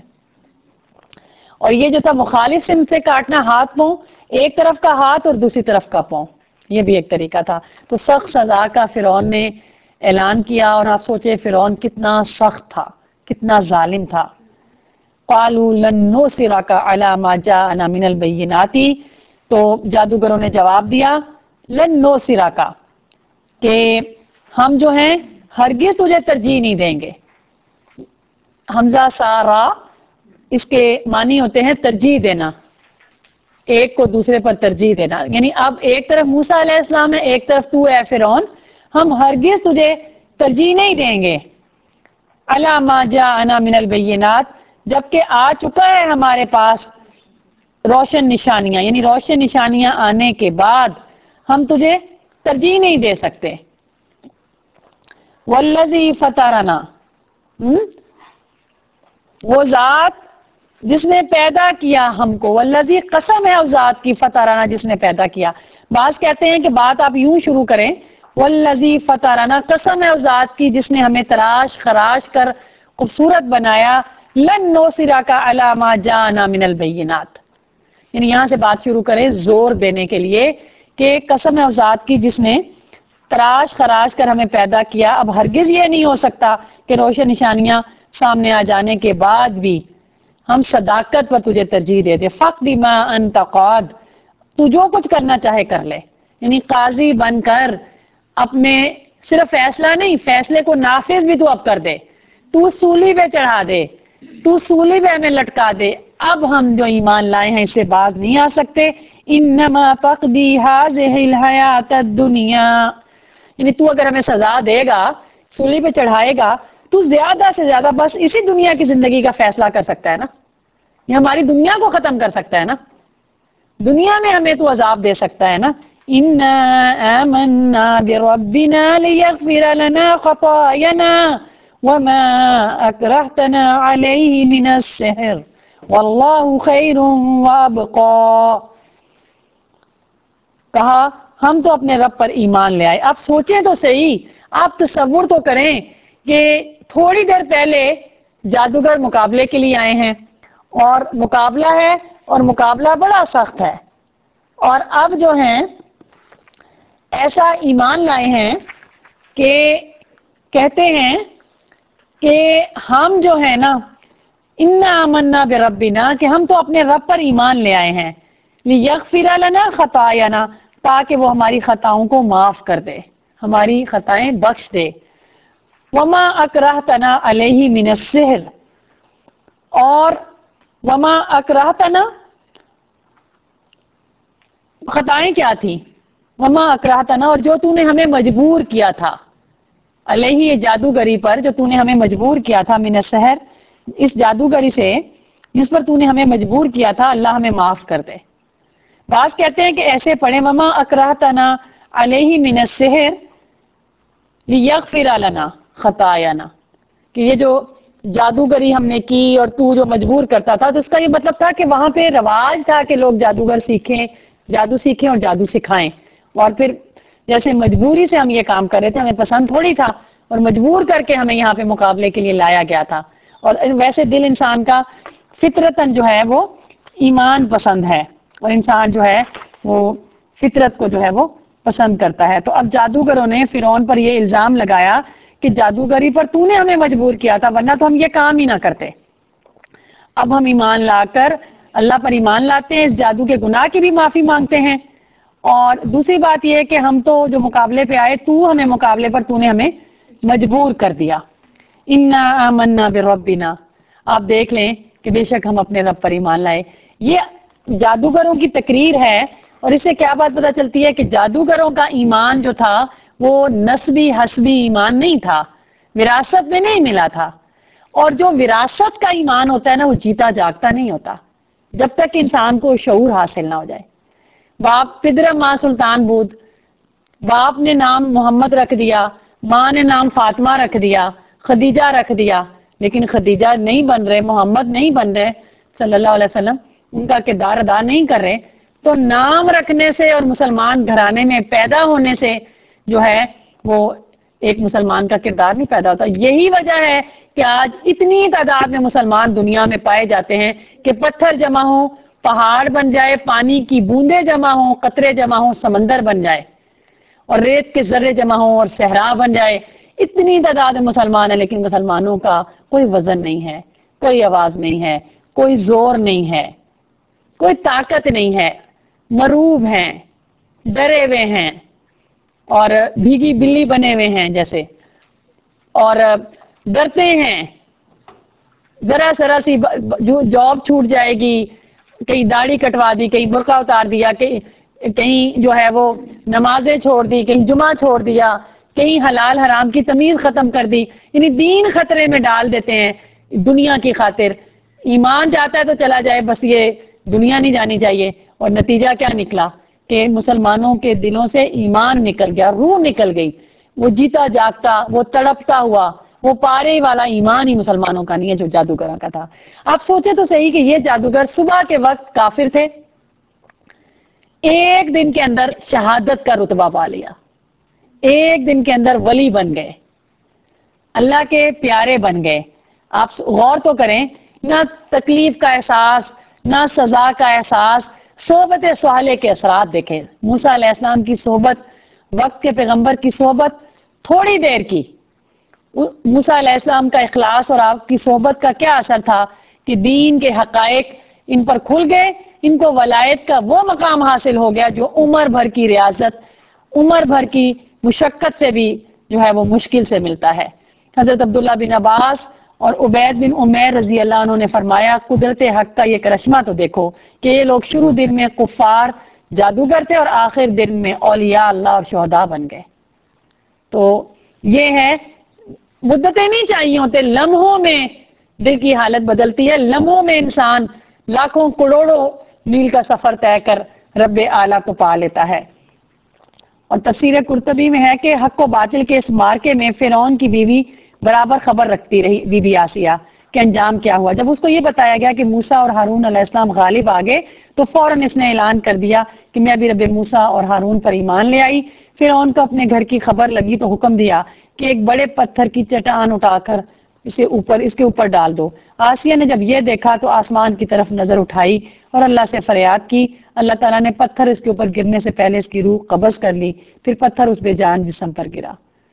اور یہ جو تھا مخالف سمت سے کاٹنا، ہاتھ پاؤں، ایک طرف کا ہاتھ اور دوسری طرف کا پاؤں، یہ بھی ایک طریقہ تھا۔ تو سخت سزا کا فرعون نے اعلان کیا، اور آپ سوچے فرعون کتنا سخت تھا، کتنا ظالم تھا۔ قالوا لن نؤثرك على ما جاءنا من البينات، تو جادوگروں نے جواب دیا لن نؤثرك، کہ ہم جو ہیں ہرگز تجھے ترجیح نہیں دیں گے۔ حمزہ سارا اس کے معنی ہوتے ہیں ترجیح دینا، ایک کو دوسرے پر ترجیح دینا، یعنی اب ایک طرف موسیٰ علیہ السلام ہے، ایک طرف تو اے فرعون، ہم ہرگز تجھے ترجیح نہیں دیں گے۔ علی ما جاءنا من البینات، جبکہ آ چکا ہے ہمارے پاس روشن نشانیاں، یعنی روشن نشانیاں آنے کے بعد ہم تجھے ترجیح نہیں دے سکتے۔ والذی فطرنا، وہ ذات جس نے پیدا کیا ہم کو، والذی قسم ہے اس ذات کی، فطرنا جس نے پیدا کیا۔ بعض کہتے ہیں کہ بات آپ یوں شروع کریں والذی فطرنا، قسم ہے اس ذات کی جس نے ہمیں تراش خراش کر خوبصورت بنایا، لن نؤثرک علی ما جاءنا من البینات، یعنی یہاں سے بات شروع کریں زور دینے کے لیے کہ قسم ہے اس ذات کی جس نے تراش خراش کر ہمیں پیدا کیا، اب ہرگز یہ نہیں ہو سکتا کہ روشن نشانیاں سامنے آ جانے کے بعد بھی ہم صداقت پر تجھے ترجیح دے دے۔ فقد ما انت قاد، تو جو کچھ کرنا چاہے کر لے، یعنی قاضی بن کر اپنے صرف فیصلہ نہیں، فیصلے کو نافذ بھی تو اب کر دے، تو سولی پہ چڑھا دے، تو سولی پہ ہمیں لٹکا دے، اب ہم جو ایمان لائے ہیں اس سے باز نہیں آ سکتے۔ انما تقضی هذه الحیات الدنیا، یعنی تو اگر ہمیں سزا دے گا، سولی پہ چڑھائے گا، تو زیادہ سے زیادہ بس اسی دنیا کی زندگی کا فیصلہ کر سکتا ہے نا، یہ ہماری دنیا کو ختم کر سکتا ہے نا، دنیا میں ہمیں تو عذاب دے سکتا ہے نا۔ انا آمنا بربنا لیغفر لنا خطايانا وما اکرہتنا علیہ من السحر واللہ خیر وابقا، کہا ہم تو اپنے رب پر ایمان لے آئے۔ آپ سوچیں تو صحیح، آپ تصور تو کریں کہ تھوڑی دیر پہلے جادوگر مقابلے کے لیے آئے ہیں، اور مقابلہ ہے، اور مقابلہ بڑا سخت ہے، اور اب جو ہیں ایسا ایمان لائے ہیں کہ کہتے ہیں کہ ہم جو ہے نا انا آمنا بربنا، کہ ہم تو اپنے رب پر ایمان لے آئے ہیں، لیغفر لنا خطایانا، تاکہ وہ ہماری خطاؤں کو معاف کر دے، ہماری خطائیں بخش دے۔ وما اکرہتنا علیہ من السحر، اور وما اکرہتنا خطائیں کیا تھی، وما اکرہتنا، اور جو تو نے ہمیں مجبور کیا تھا علیہ یہ جادوگری پر جو تو نے ہمیں مجبور کیا تھا، من السحر، اس جادوگری سے جس پر تو نے ہمیں مجبور کیا تھا، اللہ ہمیں معاف کر دے۔ بعض کہتے ہیں کہ ایسے پڑھیں وما اکرہتنا علیہ من السحر لیغفر لنا خطایانا، کہ یہ جو جادوگری ہم نے کی اور تو جو مجبور کرتا تھا، تو اس کا یہ مطلب تھا کہ وہاں پہ رواج تھا کہ لوگ جادوگر سیکھیں، جادو سیکھیں اور جادو سکھائیں، اور پھر جیسے مجبوری سے ہم یہ کام کر رہے تھے، ہمیں پسند تھوڑی تھا، اور مجبور کر کے ہمیں یہاں پہ مقابلے کے لیے لایا گیا تھا۔ اور ویسے دل انسان کا فطرتاً جو ہے وہ ایمان پسند ہے، اور انسان جو ہے وہ فطرت کو جو ہے وہ پسند کرتا ہے۔ تو اب جادوگروں نے فرعون پر یہ الزام لگایا کہ جادوگری پر تو نے ہمیں مجبور کیا تھا، ورنہ تو ہم یہ کام ہی نہ کرتے۔ اب ہم ایمان لا کر اللہ پر ایمان لاتے ہیں، اس جادو کے گناہ کی بھی معافی مانگتے ہیں، اور دوسری بات یہ کہ ہم تو جو مقابلے پہ آئے، تو ہمیں مقابلے پر تو نے ہمیں مجبور کر دیا۔ انا آمنا بربنا، آپ دیکھ لیں کہ بے شک ہم اپنے رب پر ایمان لائے۔ یہ جادوگروں کی تقریر ہے، اور اس سے کیا بات پتہ چلتی ہے کہ جادوگروں کا ایمان جو تھا وہ نسبی حسبی ایمان نہیں تھا، وراثت میں نہیں ملا تھا، اور جو وراثت کا ایمان ہوتا ہے نا، وہ جیتا جاگتا نہیں ہوتا جب تک انسان کو شعور حاصل نہ ہو جائے۔ باپ پدر ماں سلطان بود، باپ نے نام محمد رکھ دیا، ماں نے نام فاطمہ رکھ دیا، خدیجہ رکھ دیا، لیکن خدیجہ نہیں بن رہے، محمد نہیں بن رہے صلی اللہ علیہ وسلم، ان کا کردار ادا نہیں کر رہے، تو نام رکھنے سے اور مسلمان گھرانے میں پیدا ہونے سے جو ہے وہ ایک مسلمان کا کردار نہیں پیدا ہوتا۔ یہی وجہ ہے کہ آج اتنی تعداد میں مسلمان دنیا میں پائے جاتے ہیں کہ پتھر جمع ہوں، پہاڑ بن جائے، پانی کی بوندیں جمع ہوں، قطرے جمع ہوں، سمندر بن جائے، اور ریت کے ذرے جمع ہوں اور صحرا بن جائے۔ اتنی تعداد میں مسلمان ہیں، لیکن مسلمانوں کا کوئی وزن نہیں ہے، کوئی آواز نہیں ہے، کوئی زور نہیں ہے، کوئی طاقت نہیں ہے، مروب ہیں، ڈرے ہوئے ہیں، اور بھیگی بلی بنے ہوئے ہیں جیسے، اور ڈرتے ہیں ذرا سی جاب چھوٹ جائے گی، کہیں داڑھی کٹوا دی، کہیں برقع اتار دیا، کہیں جو ہے وہ نمازیں چھوڑ دی، کہیں جمعہ چھوڑ دیا، کہیں حلال حرام کی تمیز ختم کر دی، یعنی دین خطرے میں ڈال دیتے ہیں دنیا کی خاطر۔ ایمان جاتا ہے تو چلا جائے، بس یہ دنیا نہیں جانی چاہیے، اور نتیجہ کیا نکلا کہ مسلمانوں کے دلوں سے ایمان نکل گیا، روح نکل گئی، وہ جیتا جاگتا، وہ تڑپتا ہوا، وہ پارے والا ایمان ہی مسلمانوں کا نہیں ہے جو جادوگروں کا تھا۔ آپ سوچیں تو صحیح کہ یہ جادوگر صبح کے وقت کافر تھے، ایک دن کے اندر شہادت کا رتبہ پا لیا، ایک دن کے اندر ولی بن گئے، اللہ کے پیارے بن گئے۔ آپ غور تو کریں، نہ تکلیف کا احساس، نہ سزا کا احساس، صحبت صالح کے اثرات دیکھیں۔ موسیٰ علیہ السلام کی صحبت، وقت کے پیغمبر کی صحبت تھوڑی دیر کی، موسیٰ علیہ السلام کا اخلاص اور آپ کی صحبت کا کیا اثر تھا کہ دین کے حقائق ان پر کھل گئے، ان کو ولایت کا وہ مقام حاصل ہو گیا جو عمر بھر کی ریاضت، عمر بھر کی مشقت سے بھی جو ہے وہ مشکل سے ملتا ہے۔ حضرت عبداللہ بن عباس اور عبید بن عمیر رضی اللہ عنہ نے فرمایا، قدرت حق کا یہ کرشمہ تو دیکھو کہ یہ لوگ شروع دن میں کفار جادوگر تھے، اور آخر دن میں اولیاء اللہ اور شہداء بن گئے۔ تو یہ ہے، مدتیں نہیں چاہیے ہوتے، لمحوں میں دل کی حالت بدلتی ہے، لمحوں میں انسان لاکھوں کروڑوں میل کا سفر طے کر رب اعلیٰ کو پا لیتا ہے۔ اور تفسیر قرطبی میں ہے کہ حق و باطل کے اس مارکے میں فرعون کی بیوی برابر خبر رکھتی رہی، بی بی آسیہ، کہ انجام کیا ہوا۔ جب اس کو یہ بتایا گیا کہ موسیٰ اور ہارون علیہ السلام غالب آگے، تو فوراً اس نے اعلان کر دیا کہ میں بھی رب موسیٰ اور ہارون پر ایمان لے آئی۔ فرعون کو اپنے گھر کی خبر لگی تو حکم دیا کہ ایک بڑے پتھر کی چٹان اٹھا کر اس کے اوپر ڈال دو۔ آسیہ نے جب یہ دیکھا تو آسمان کی طرف نظر اٹھائی اور اللہ سے فریاد کی۔ اللہ تعالیٰ نے پتھر اس کے اوپر گرنے سے پہلے اس کی روح قبض کر لی، پھر پتھر اس بے جان جسم پر گرا۔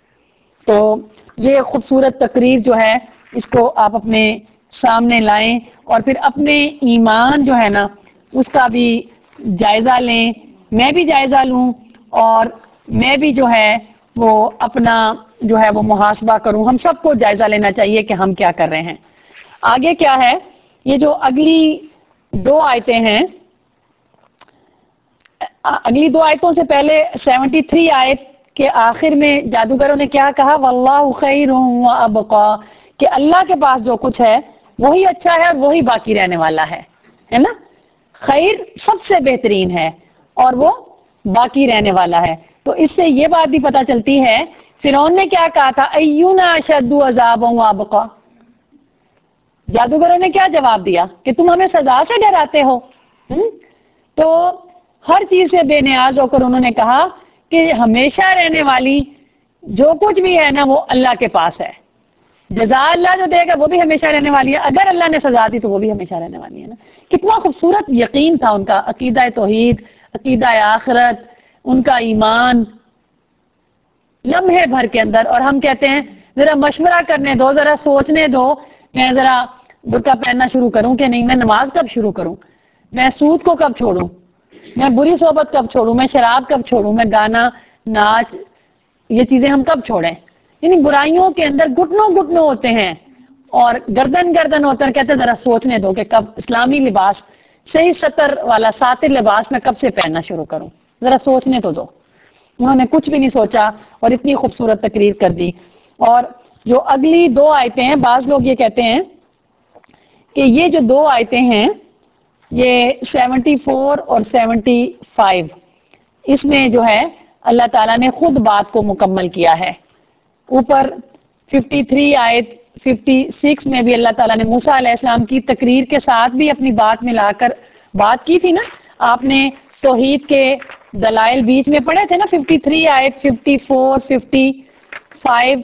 تو یہ خوبصورت تقریر جو ہے، اس کو آپ اپنے سامنے لائیں، اور پھر اپنے ایمان جو ہے نا اس کا بھی جائزہ لیں، میں بھی جائزہ لوں، اور میں بھی جو ہے وہ اپنا جو ہے وہ محاسبہ کروں۔ ہم سب کو جائزہ لینا چاہیے کہ ہم کیا کر رہے ہیں۔ آگے کیا ہے، یہ جو اگلی دو آیتیں ہیں، اگلی دو آیتوں سے پہلے 73 آیت کہ آخر میں جادوگروں نے کیا کہا، واللہ خیر و ابقا، کہ اللہ کے پاس جو کچھ ہے وہی اچھا ہے اور وہی باقی رہنے والا ہے نا. خیر سب سے بہترین ہے اور وہ باقی رہنے والا ہے. تو اس سے یہ بات بھی پتہ چلتی ہے، فرعون نے کیا کہا تھا، ایونا اشد عذابا وابقا. جادوگروں نے کیا جواب دیا کہ تم ہمیں سزا سے ڈراتے ہو. تو ہر چیز سے بے نیاز ہو کر انہوں نے کہا کہ ہمیشہ رہنے والی جو کچھ بھی ہے نا وہ اللہ کے پاس ہے. جزا اللہ جو دے گا وہ بھی ہمیشہ رہنے والی ہے، اگر اللہ نے سزا دی تو وہ بھی ہمیشہ رہنے والی ہے نا. کتنا خوبصورت یقین تھا ان کا، عقیدہ توحید، عقیدہ آخرت، ان کا ایمان لمحے بھر کے اندر. اور ہم کہتے ہیں ذرا مشورہ کرنے دو، ذرا سوچنے دو، میں ذرا برقع پہننا شروع کروں کہ نہیں، میں نماز کب شروع کروں، میں سود کو کب چھوڑوں، میں بری صحبت کب چھوڑوں، میں شراب کب چھوڑوں، میں گانا ناچ یہ چیزیں ہم کب چھوڑیں. یعنی برائیوں کے اندر گھٹنوں گھٹنوں ہوتے ہیں اور گردن گردن ہوتے ہیں. کہتے ہیں ذرا سوچنے دو کہ کب اسلامی لباس، صحیح سطر والا ساتر لباس میں کب سے پہننا شروع کروں، ذرا سوچنے تو دو. انہوں نے کچھ بھی نہیں سوچا اور اتنی خوبصورت تقریر کر دی. اور جو اگلی دو آیتیں ہیں، بعض لوگ یہ کہتے ہیں کہ یہ جو دو آیتیں ہیں یہ 74 اور 75، اس میں جو ہے اللہ تعالیٰ نے خود بات کو مکمل کیا ہے. اوپر 53 آیت 56 میں بھی اللہ تعالیٰ نے موسیٰ علیہ السلام کی تقریر کے ساتھ بھی اپنی بات ملا کر بات کی تھی نا. آپ نے توحید کے دلائل بیچ میں پڑھے تھے نا، 53 آیت 54 55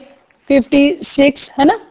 56 ہے نا.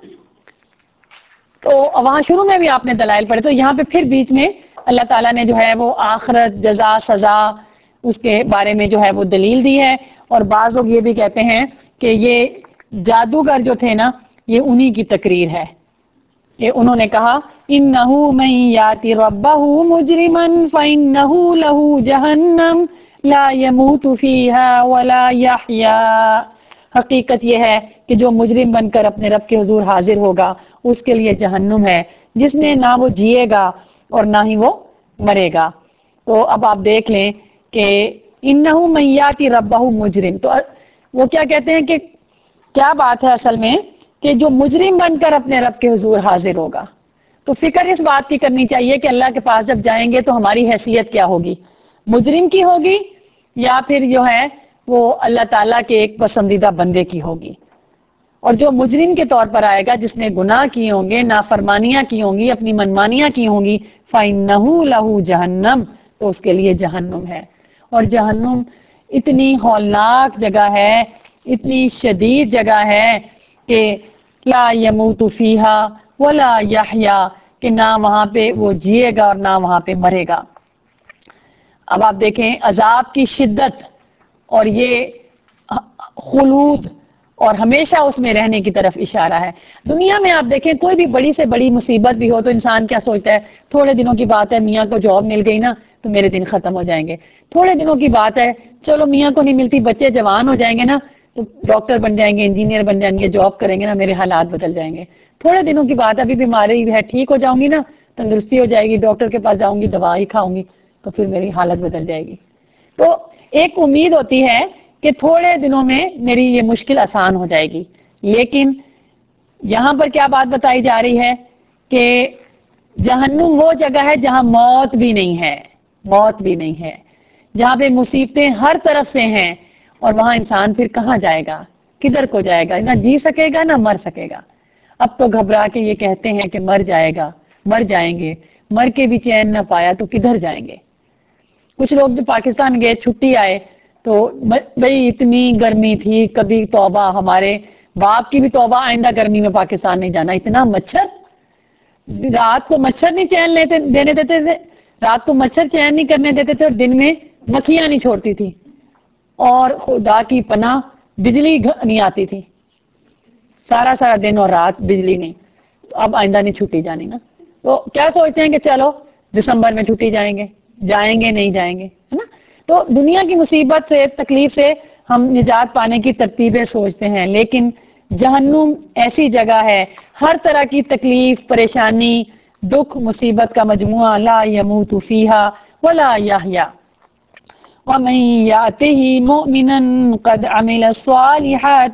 تو وہاں شروع میں بھی آپ نے دلائل پڑھے، تو یہاں پہ پھر بیچ میں اللہ تعالیٰ نے جو ہے وہ آخرت، جزا، سزا، اس کے بارے میں جو ہے وہ دلیل دی ہے. اور بعض لوگ یہ بھی کہتے ہیں کہ یہ جادوگر جو تھے نا یہ انہی کی تقریر ہے. یہ انہوں نے کہا انہ من یاتی ربہ مجرما فانہ لہ جہنم لا یموت فیہا ولا یحیا. حقیقت یہ ہے کہ جو مجرم بن کر اپنے رب کے حضور حاضر ہوگا اس کے لیے جہنم ہے، جس میں نہ وہ جیے گا اور نہ ہی وہ مرے گا. تو اب آپ دیکھ لیں کہ انہ من یاتی ربہ مجرم، تو وہ کیا کہتے ہیں کہ کیا بات ہے اصل میں کہ جو مجرم بن کر اپنے رب کے حضور حاضر ہوگا. تو فکر اس بات کی کرنی چاہیے کہ اللہ کے پاس جب جائیں گے تو ہماری حیثیت کیا ہوگی، مجرم کی ہوگی یا پھر جو ہے وہ اللہ تعالیٰ کے ایک پسندیدہ بندے کی ہوگی. اور جو مجرم کے طور پر آئے گا، جس نے گناہ کیے ہوں گے، نافرمانیاں کی ہوں گی، اپنی منمانیاں کی ہوں گی، فَإِنَّهُ لَهُ جہنم، تو اس کے لیے جہنم ہے. اور جہنم اتنی ہولناک جگہ ہے، اتنی شدید جگہ ہے کہ لا یموت فیہا ولا یحیا، کہ نہ وہاں پہ وہ جیے گا اور نہ وہاں پہ مرے گا. اب آپ دیکھیں عذاب کی شدت اور یہ خلود اور ہمیشہ اس میں رہنے کی طرف اشارہ ہے. دنیا میں آپ دیکھیں کوئی بھی بڑی سے بڑی مصیبت بھی ہو تو انسان کیا سوچتا ہے، تھوڑے دنوں کی بات ہے، میاں کو جاب مل گئی نا تو میرے دن ختم ہو جائیں گے. تھوڑے دنوں کی بات ہے، چلو میاں کو نہیں ملتی، بچے جوان ہو جائیں گے نا تو ڈاکٹر بن جائیں گے، انجینئر بن جائیں گے، جاب کریں گے نا، میرے حالات بدل جائیں گے. تھوڑے دنوں کی بات ہے، ابھی بیماری ہے، ٹھیک ہو جاؤں گی نا، تندرستی ہو جائے گی، ڈاکٹر کے پاس جاؤں گی، دوائی کھاؤں گی تو پھر میری حالت بدل جائے گی. تو ایک امید ہوتی ہے کہ تھوڑے دنوں میں میری یہ مشکل آسان ہو جائے گی. لیکن یہاں پر کیا بات بتائی جا رہی ہے کہ جہنم وہ جگہ ہے جہاں موت بھی نہیں ہے، موت بھی نہیں ہے، جہاں پہ مصیبتیں ہر طرف سے ہیں. اور وہاں انسان پھر کہاں جائے گا، کدھر کو جائے گا، نہ جی سکے گا نہ مر سکے گا. اب تو گھبرا کے یہ کہتے ہیں کہ مر جائے گا، مر جائیں گے، مر کے بھی چین نہ پایا تو کدھر جائیں گے. کچھ لوگ جو پاکستان گئے چھٹی آئے تو بھئی اتنی گرمی تھی، کبھی توبہ، ہمارے باپ کی بھی توبہ، آئندہ گرمی میں پاکستان نہیں جانا. اتنا مچھر، رات کو مچھر نہیں چین دینے دیتے تھے، رات کو مچھر چین نہیں کرنے دیتے تھے اور دن میں مکھیاں نہیں چھوڑتی تھی. اور خدا کی پناہ بجلی نہیں آتی تھی، سارا سارا دن اور رات بجلی نہیں. تو اب آئندہ نہیں چھٹی جانی نا. تو کیا سوچتے ہیں کہ چلو دسمبر میں چھٹی جائیں گے، جائیں گے نہیں جائیں گے، ہے نا. تو دنیا کی مصیبت سے، تکلیف سے ہم نجات پانے کی ترتیبیں سوچتے ہیں، لیکن جہنم ایسی جگہ ہے، ہر طرح کی تکلیف، پریشانی، دکھ، مصیبت کا مجموعہ، لا یموت فیہا ولا یحیا. وَمَن يَأْتِهِ مُؤْمِنًا قَدْ عَمِلَ الصَّالِحَاتِ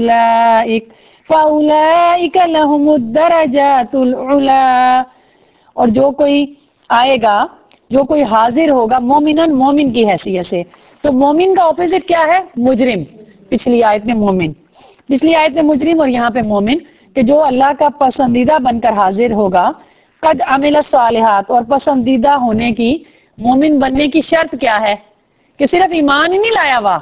فَأُولَئِكَ لَهُمُ الدَّرَجَاتُ الْعُلَى. اور جو کوئی آئے گا، جو کوئی حاضر ہوگا مومنن، مومن کی حیثیت سے. تو مومن کا اپوزٹ کیا ہے؟ مجرم. پچھلی آیت میں مومن، پچھلی آیت میں مجرم اور یہاں پہ مومن، کہ جو اللہ کا پسندیدہ بن کر حاضر ہوگا. قد عمل الصالحات، اور پسندیدہ ہونے کی، مومن بننے کی شرط کیا ہے؟ کہ صرف ایمان ہی نہیں لایا ہوا،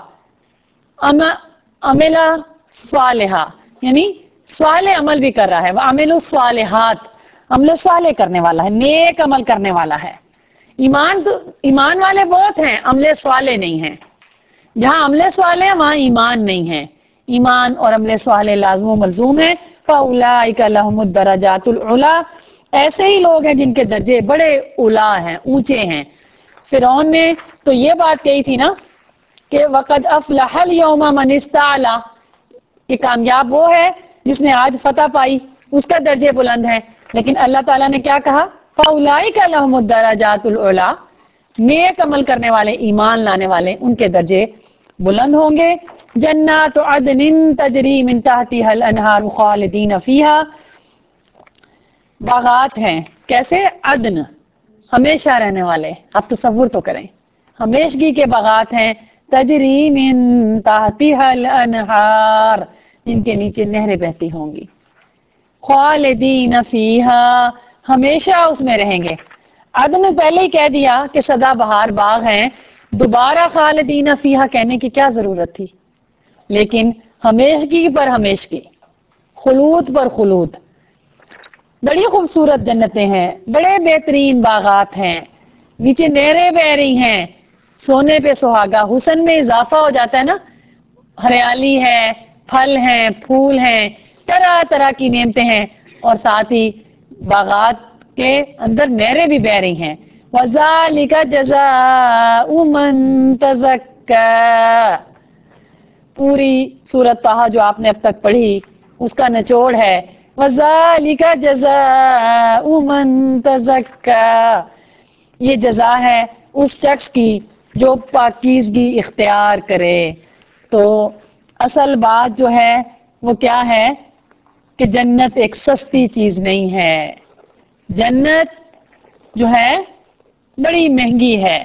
عمل صالحہ یعنی صالح عمل بھی کر رہا ہے. وعمل الصالحات، عمل صالح کرنے والا ہے، نیک عمل کرنے والا ہے. ایمان والے بہت ہیں، عمل صالح نہیں ہیں. جہاں عمل صالح وہاں ایمان نہیں ہے. ایمان اور عمل صالح لازم و ملزوم ہے. فَأُولَئِكَ لَهُمُ الدَّرَجَاتُ الْعُلَى، ایسے ہی لوگ ہیں جن کے درجے بڑے اعلیٰ ہیں، اونچے ہیں. فرعون نے تو یہ بات کہی تھی نا کہ وَقَدْ أَفْلَحَ الْيَوْمَ مَنِ اسْتَعْلَىٰ، کہ کامیاب وہ ہے جس نے آج فتح پائی، اس کا درجے بلند ہے. لیکن اللہ تعالیٰ نے کیا کہا؟ فَأُولَئِكَ لَهُمُ الدَّرَجَاتُ الْعُلَىٰ، نیک عمل کرنے والے، ایمان لانے والے، ان کے درجے بلند ہوں گے. جنات عدن تجری من تحتها الانہار خالدین فیہا، باغات ہیں کیسے؟ عدن، ہمیشہ رہنے والے. آپ تصور تو کریں، ہمیشگی کے باغات ہیں. تجری من تحتها الانہار، جن کے نیچے نہریں بہتی ہوں گی. خالدین فیہا، ہمیشہ اس میں رہیں گے. عدن پہلے ہی کہہ دیا کہ سدا بہار باغ ہیں، دوبارہ خالدین فیہا کہنے کی کیا ضرورت تھی؟ لیکن ہمیشگی پر ہمیشگی، خلود پر خلود. بڑی خوبصورت جنتیں ہیں، بڑے بہترین باغات ہیں، نیچے نہریں بہ رہی ہیں. سونے پہ سہاگا، حسن میں اضافہ ہو جاتا ہے نا. ہریالی ہے، پھل ہیں، پھول ہیں، طرح طرح کی نعمتیں ہیں، اور ساتھ ہی باغات کے اندر نہریں بھی بہ رہی ہیں. وَذَلِكَ جَزَاءُ مَن تَزَكَّىٰ، پوری سورۃ طٰہٰ جو آپ نے اب تک پڑھی اس کا نچوڑ ہے. وَذَلِكَ جَزَاءُ مَن تَزَكَّىٰ، یہ جزا ہے اس شخص کی جو پاکیزگی اختیار کرے. تو اصل بات جو ہے وہ کیا ہے کہ جنت ایک سستی چیز نہیں ہے. جنت جو ہے بڑی مہنگی ہے.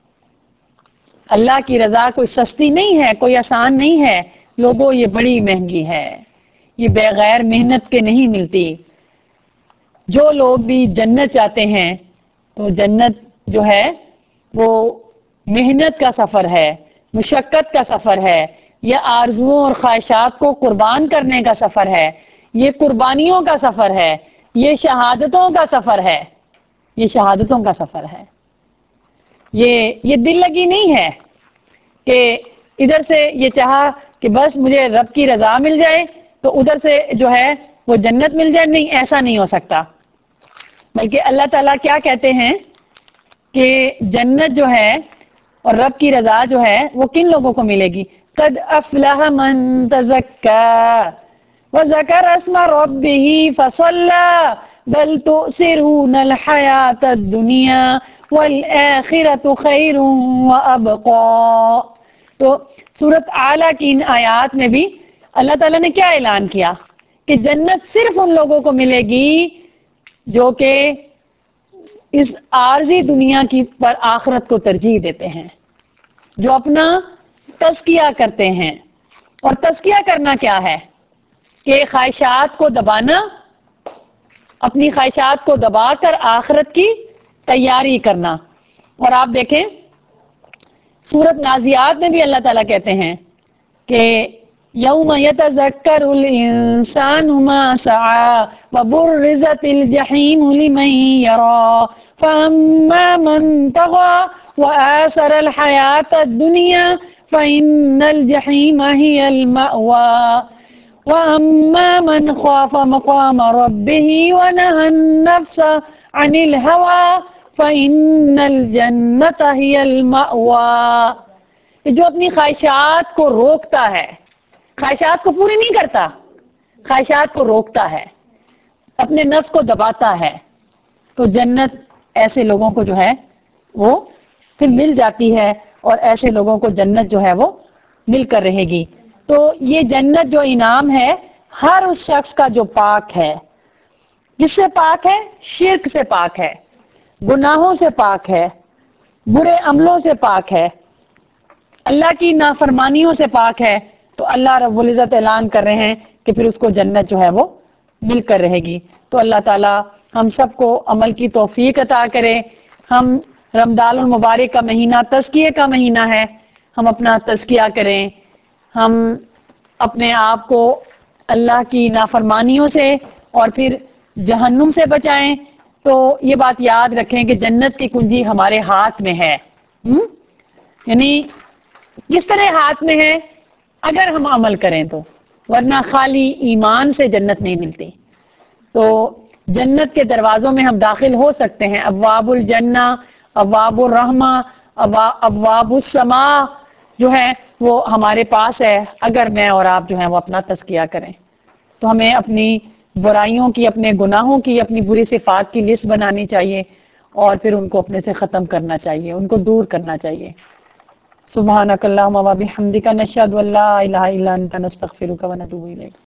اللہ کی رضا کوئی سستی نہیں ہے، کوئی آسان نہیں ہے. لوگوں یہ بڑی مہنگی ہے، یہ بغیر محنت کے نہیں ملتی. جو لوگ بھی جنت چاہتے ہیں تو جنت جو ہے وہ محنت کا سفر ہے، مشقت کا سفر ہے، یہ آرزوؤں اور خواہشات کو قربان کرنے کا سفر ہے، یہ قربانیوں کا سفر ہے، یہ شہادتوں کا سفر ہے، یہ شہادتوں کا سفر ہے. یہ دل لگی نہیں ہے کہ ادھر سے یہ چاہا کہ بس مجھے رب کی رضا مل جائے تو ادھر سے جو ہے وہ جنت مل جائے. نہیں، ایسا نہیں ہو سکتا. بلکہ اللہ تعالیٰ کیا کہتے ہیں کہ جنت جو ہے اور رب کی رضا جو ہے وہ کن لوگوں کو ملے گی؟ قد افلح من تزکا وذکر اسم ربہ فصلی بل تؤثرون الحیاۃ الدنیا والآخرۃ خیر وابقا. تو سورۃ اعلیٰ کی ان آیات میں بھی اللہ تعالیٰ نے کیا اعلان کیا کہ جنت صرف ان لوگوں کو ملے گی جو کہ اس عارضی دنیا کی پر آخرت کو ترجیح دیتے ہیں، جو اپنا تزکیہ کرتے ہیں. اور تزکیہ کرنا کیا ہے؟ کہ خواہشات کو دبانا، اپنی خواہشات کو دبا کر آخرت کی تیاری کرنا. اور آپ دیکھیں سورۃ نازیات میں بھی اللہ تعالیٰ کہتے ہیں کہ یوم یتذکر الانسان ما سعی وبرزت الجحیم لمن یری فاما من طغی وآثر الحیاۃ الدنیا فإن الجحیم هی المأوی وَأَمَّا مَنْ خَافَ مَقَامَ رَبِّهِ وَنَهَى النَّفْسَ عَنِ الْهَوَىٰ فَإِنَّ الْجَنَّةَ هِيَ الْمَأْوَىٰ. جو اپنی خواہشات کو روکتا ہے، خواہشات کو پوری نہیں کرتا، خواہشات کو روکتا ہے، اپنے نفس کو دباتا ہے، تو جنت ایسے لوگوں کو جو ہے وہ پھر مل جاتی ہے. اور ایسے لوگوں کو جنت جو ہے وہ مل کر رہے گی. تو یہ جنت جو انعام ہے ہر اس شخص کا جو پاک ہے. کس سے پاک ہے؟ شرک سے پاک ہے، گناہوں سے پاک ہے، برے عملوں سے پاک ہے، اللہ کی نافرمانیوں سے پاک ہے. تو اللہ رب العزت اعلان کر رہے ہیں کہ پھر اس کو جنت جو ہے وہ مل کر رہے گی. تو اللہ تعالی ہم سب کو عمل کی توفیق عطا کرے. ہم رمضان المبارک کا مہینہ تزکیے کا مہینہ ہے، ہم اپنا تزکیہ کریں، ہم اپنے آپ کو اللہ کی نافرمانیوں سے اور پھر جہنم سے بچائیں. تو یہ بات یاد رکھیں کہ جنت کی کنجی ہمارے ہاتھ میں ہے. یعنی کس طرح ہاتھ میں ہے؟ اگر ہم عمل کریں تو، ورنہ خالی ایمان سے جنت نہیں ملتی. تو جنت کے دروازوں میں ہم داخل ہو سکتے ہیں. ابواب الجنہ، ابواب الرحمہ، ابواب السماء جو ہے وہ ہمارے پاس ہے، اگر میں اور آپ جو ہیں وہ اپنا تزکیہ کریں. تو ہمیں اپنی برائیوں کی، اپنے گناہوں کی، اپنی بری صفات کی لسٹ بنانی چاہیے اور پھر ان کو اپنے سے ختم کرنا چاہیے، ان کو دور کرنا چاہیے. سبحانک اللہم و بحمدک نشہد ان لا الہ الا انت نستغفرک و نتوب الیک.